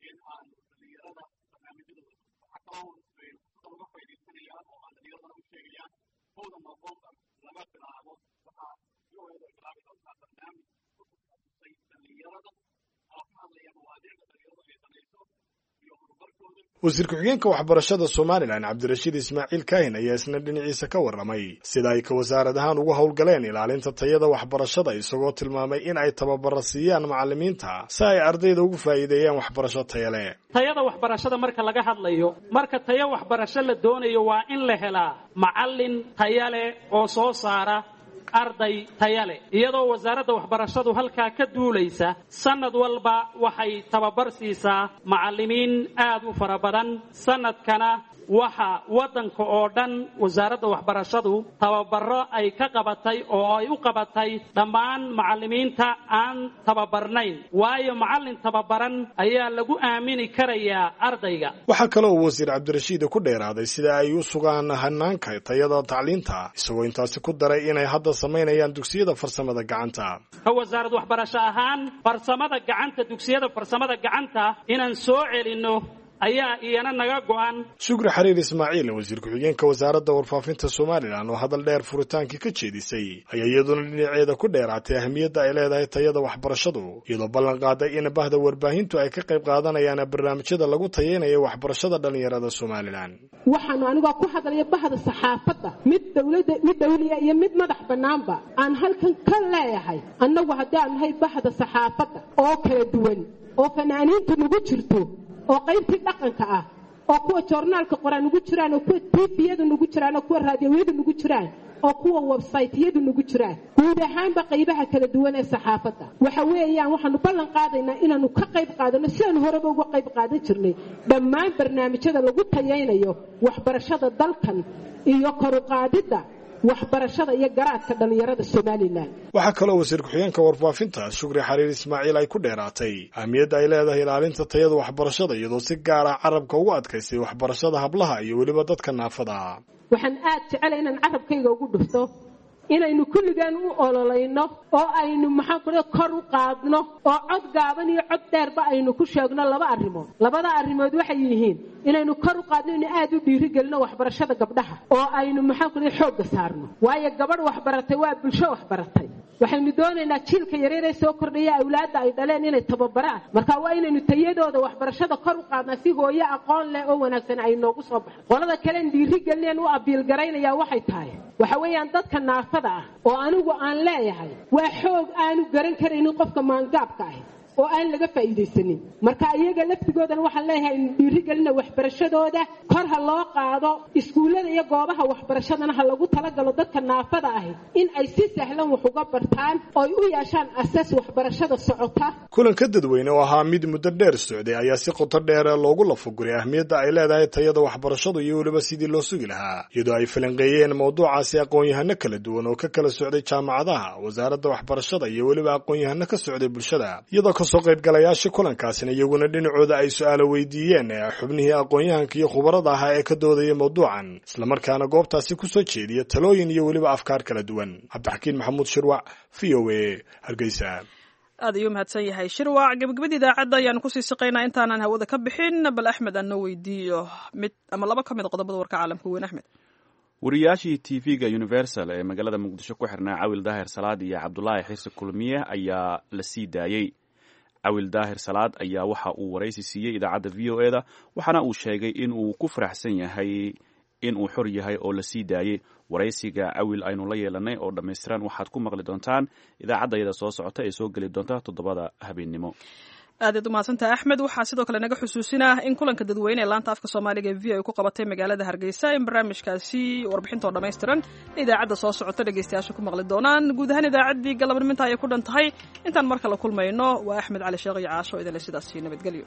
in aan dhalinyarada barnaamijyadooda waxaa kaloo sida uga faa'iidaysanayaan oo aan dhalinyarada u sheegayaan kowda November laga bilaabo waxaa UAE bilaabi doontaa barnaamij ku saabsan dhalinyarada oo ka hadlaya mawaadiicda dhalinyaradu ay danayso iyo horumarkooda. wasiir ku-xigeenka waxbarashada Somaliland Cabdirashiid Ismaaciil Kaahin ayaa isna dhinaciisa ka warramay sida ay ka wasaarad ahaan uga howlgaleen ilaalinta tayada waxbarashada isagoo tilmaamay in ay tababaro siiyaan macallimiinta si ay ardayda ugu faa'iideeyaan waxbarasho tayo leh. tayada waxbarashada marka laga hadlayo marka tayo waxbarasho la doonayo waa in la helaa macallin tayo leh oo soo saara arday tayo leh iyadoo wasaaradda waxbarashadu halkaa ka duulaysa sanad walba waxay tababar siisaa macallimiin aad u fara badan sanadkana waxa waddanka oo dhan wasaaradda waxbarashadu tababaro ay ka qabatay oo ay u qabatay dhammaan macallimiinta aan tababarnayn waayo macallin tababaran ayaa lagu aamini karayaa ardayga. waxaa kaloo wasiir Cabdirashiid ku dheeraaday sida ay u sugaan hanaanka tayada tacliinta isagoo intaasi ku daray inay hadda sameynayaan dugsiyada farsamada gacanta. wasaaradda waxbarasho ahaan farsamada gacanta dugsiyada farsamada gacanta inaan soo celinno ayaa iyana naga go'an. Shukri Xariir Ismaaciil wasiir ku-xigeenka wasaaradda warfaafinta Somaliland oo hadal dheer furitaankii ka jeedisay ayaa iyaduna dhinaceeda ku dheeraatay ahmiyadda ay leedahay tayada waxbarashadu iyadoo ballan qaaday in bahda warbaahintu ay ka qayb qaadanayaan barnaamijyada lagu tayeynayo waxbarashada dhalinyarada Somaliland. waxaan aniga ku hadlaya bahda saxaafadda mid dawliya iyo mid madax banaanba aan halkan ka leeyahay annagu haddaan nahay bahda saxaafadda oo kala duwan oo fanaaniinta nagu jirto oo qaybtii dhaqanka ah oo kuwa joornaalka qoraan ugu jiraan oo kuwa TV-yada ugu jiraan oo kuwa raadiyada ugu jiraan oo kuwa website-yada ugu jiraan guud ahaanba qaybaha kala duwan ee saxaafadda waxa weeyaan waxaanu ballan qaadaynaa inaanu ka qayb qaadano sidaan horeba uga qayb qaadan jirnay dhammaan barnaamijyada lagu tayeynayo waxbarashada dalkan iyo kor u qaadidda waxbarashada iyo garaadka dhalinyarada Somaliland. waxaa kaloo wasiir ku-xigeenka warfaafinta Shukri Xariir Ismaaciil ay ku dheeraatay ahmiyadda ay leedahay ilaalinta tayada waxbarashada iyadoo si gaar ah carabka ugu adkaysay waxbarashada hablaha iyo weliba dadka naafada. waxaan aad jecelahay inaan carabkayga ugu dhufto inaynu kulligaan u ololayno oo aynu kor u qaadno oo cod gaaban iyo cod dheerba aynu ku sheegno laba arrimood. labada arrimood waxay yihiin inaynu kor u qaadno in aad u dhiirigelino waxbarashada gabdhaha oo aynu xoogga saarno waayo gabadh waxbaratay waa bulsho waxbaratay. waxaynu doonaynaa jiilka yaryar ee soo kordhaya awlaadda ay dhaleen inay tababaraan marka waa inaynu tayadooda waxbarashada kor u qaadnaa si hooyo aqoon leh oo wanaagsan ay noogu soo baxdo. qolada kale in dhiirigelin u abiil garaynaya waxay tahay waxa weeyaan dadka naafada ah oo anigu aan leeyahay waa xoog aanu garan karaynin qofka maangaabka ah oo aan laga faa'iideysanin marka iyaga laftigoodan waxaan leeyahay in dhiirigelina waxbarashadooda kor ha loo qaado iskuulada iyo goobaha waxbarashadana ha lagu talagalo dadka naafada ah in ay si sahlan wax uga bartaan oo ay u yeeshaan asaas waxbarashada socota. kulanka dadweyne oo ahaa mid muddo dheer socday ayaa si qoto dheer loogu lafaguray ahmiyadda ay leedahay tayada waxbarashadu iyo weliba sidii loo sugi lahaa iyadoo ay falanqeeyeen mawduucaasi aqoon-yahano kala duwan oo ka kala socday jaamacadaha wasaaradda waxbarashada iyo weliba aqoon-yahano ka socday bulshada iyadoo soo qaybgalayaasha kulankaasina iyaguna dhinacooda ay su'aalo weydiiyeen xubnihii aqoon-yahanka iyo khubarada ahaa ee ka doodaya mawduucan islamarkaana goobtaasi ku soo jeediya talooyin iyo weliba afkaar kala duwan. Cabdixakiin Maxamuud Shirwac VOA Hargeysa. aad ayuu mahadsan yahay Shirwac. gabagabada idaacadda ayaan kusii shaqeynaa intaanan hawada ka bixin bal Axmed aan noo weydiiyo mid ama laba ka mid qodobada warka caalamka weyn. Axmed, wariyaashii TV-ga Universal ee magaalada Muqdisho ku xirnaa Cawil Daahir Salaad iyo Cabdullaahi Xiise Kulmiye ayaa la sii daayay. Cawil Daahir Salaad ayaa waxa uu waraysi siiyey idaacadda VOA-da waxaana uu sheegay in uu ku faraxsan yahay in uu xor yahay oo la sii daayay. waraysiga Cawil aynu la yeelanay oo dhammaystiran waxaad ku maqli doontaan idaacaddayada soo socota ee soo geli doonta 7 habeenimo. aad u mahadsantahay Axmed. waxaa sidoo kale naga xusuusinaa in kulanka dadweyne ee laanta afka Soomaaliga ee VOA ku qabatay magaalada Hargeysa in barnaamijkaasi warbixinta dhammaystiran idaacadda soo socota dhageystayaasha ku maqli doonaan. guud ahaan idaacaddii galabnimada ay ku dhan tahay intaan mar kale kulmayno waa Axmed Cali Sheekh iyo Caasho idin sidaas nabadgelyo.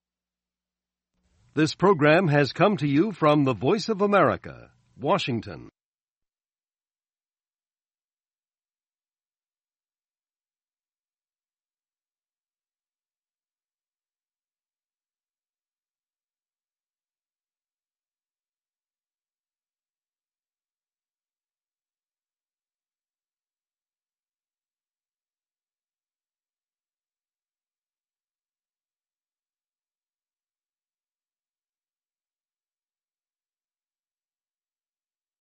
This program has come to you from the Voice of America, Washington.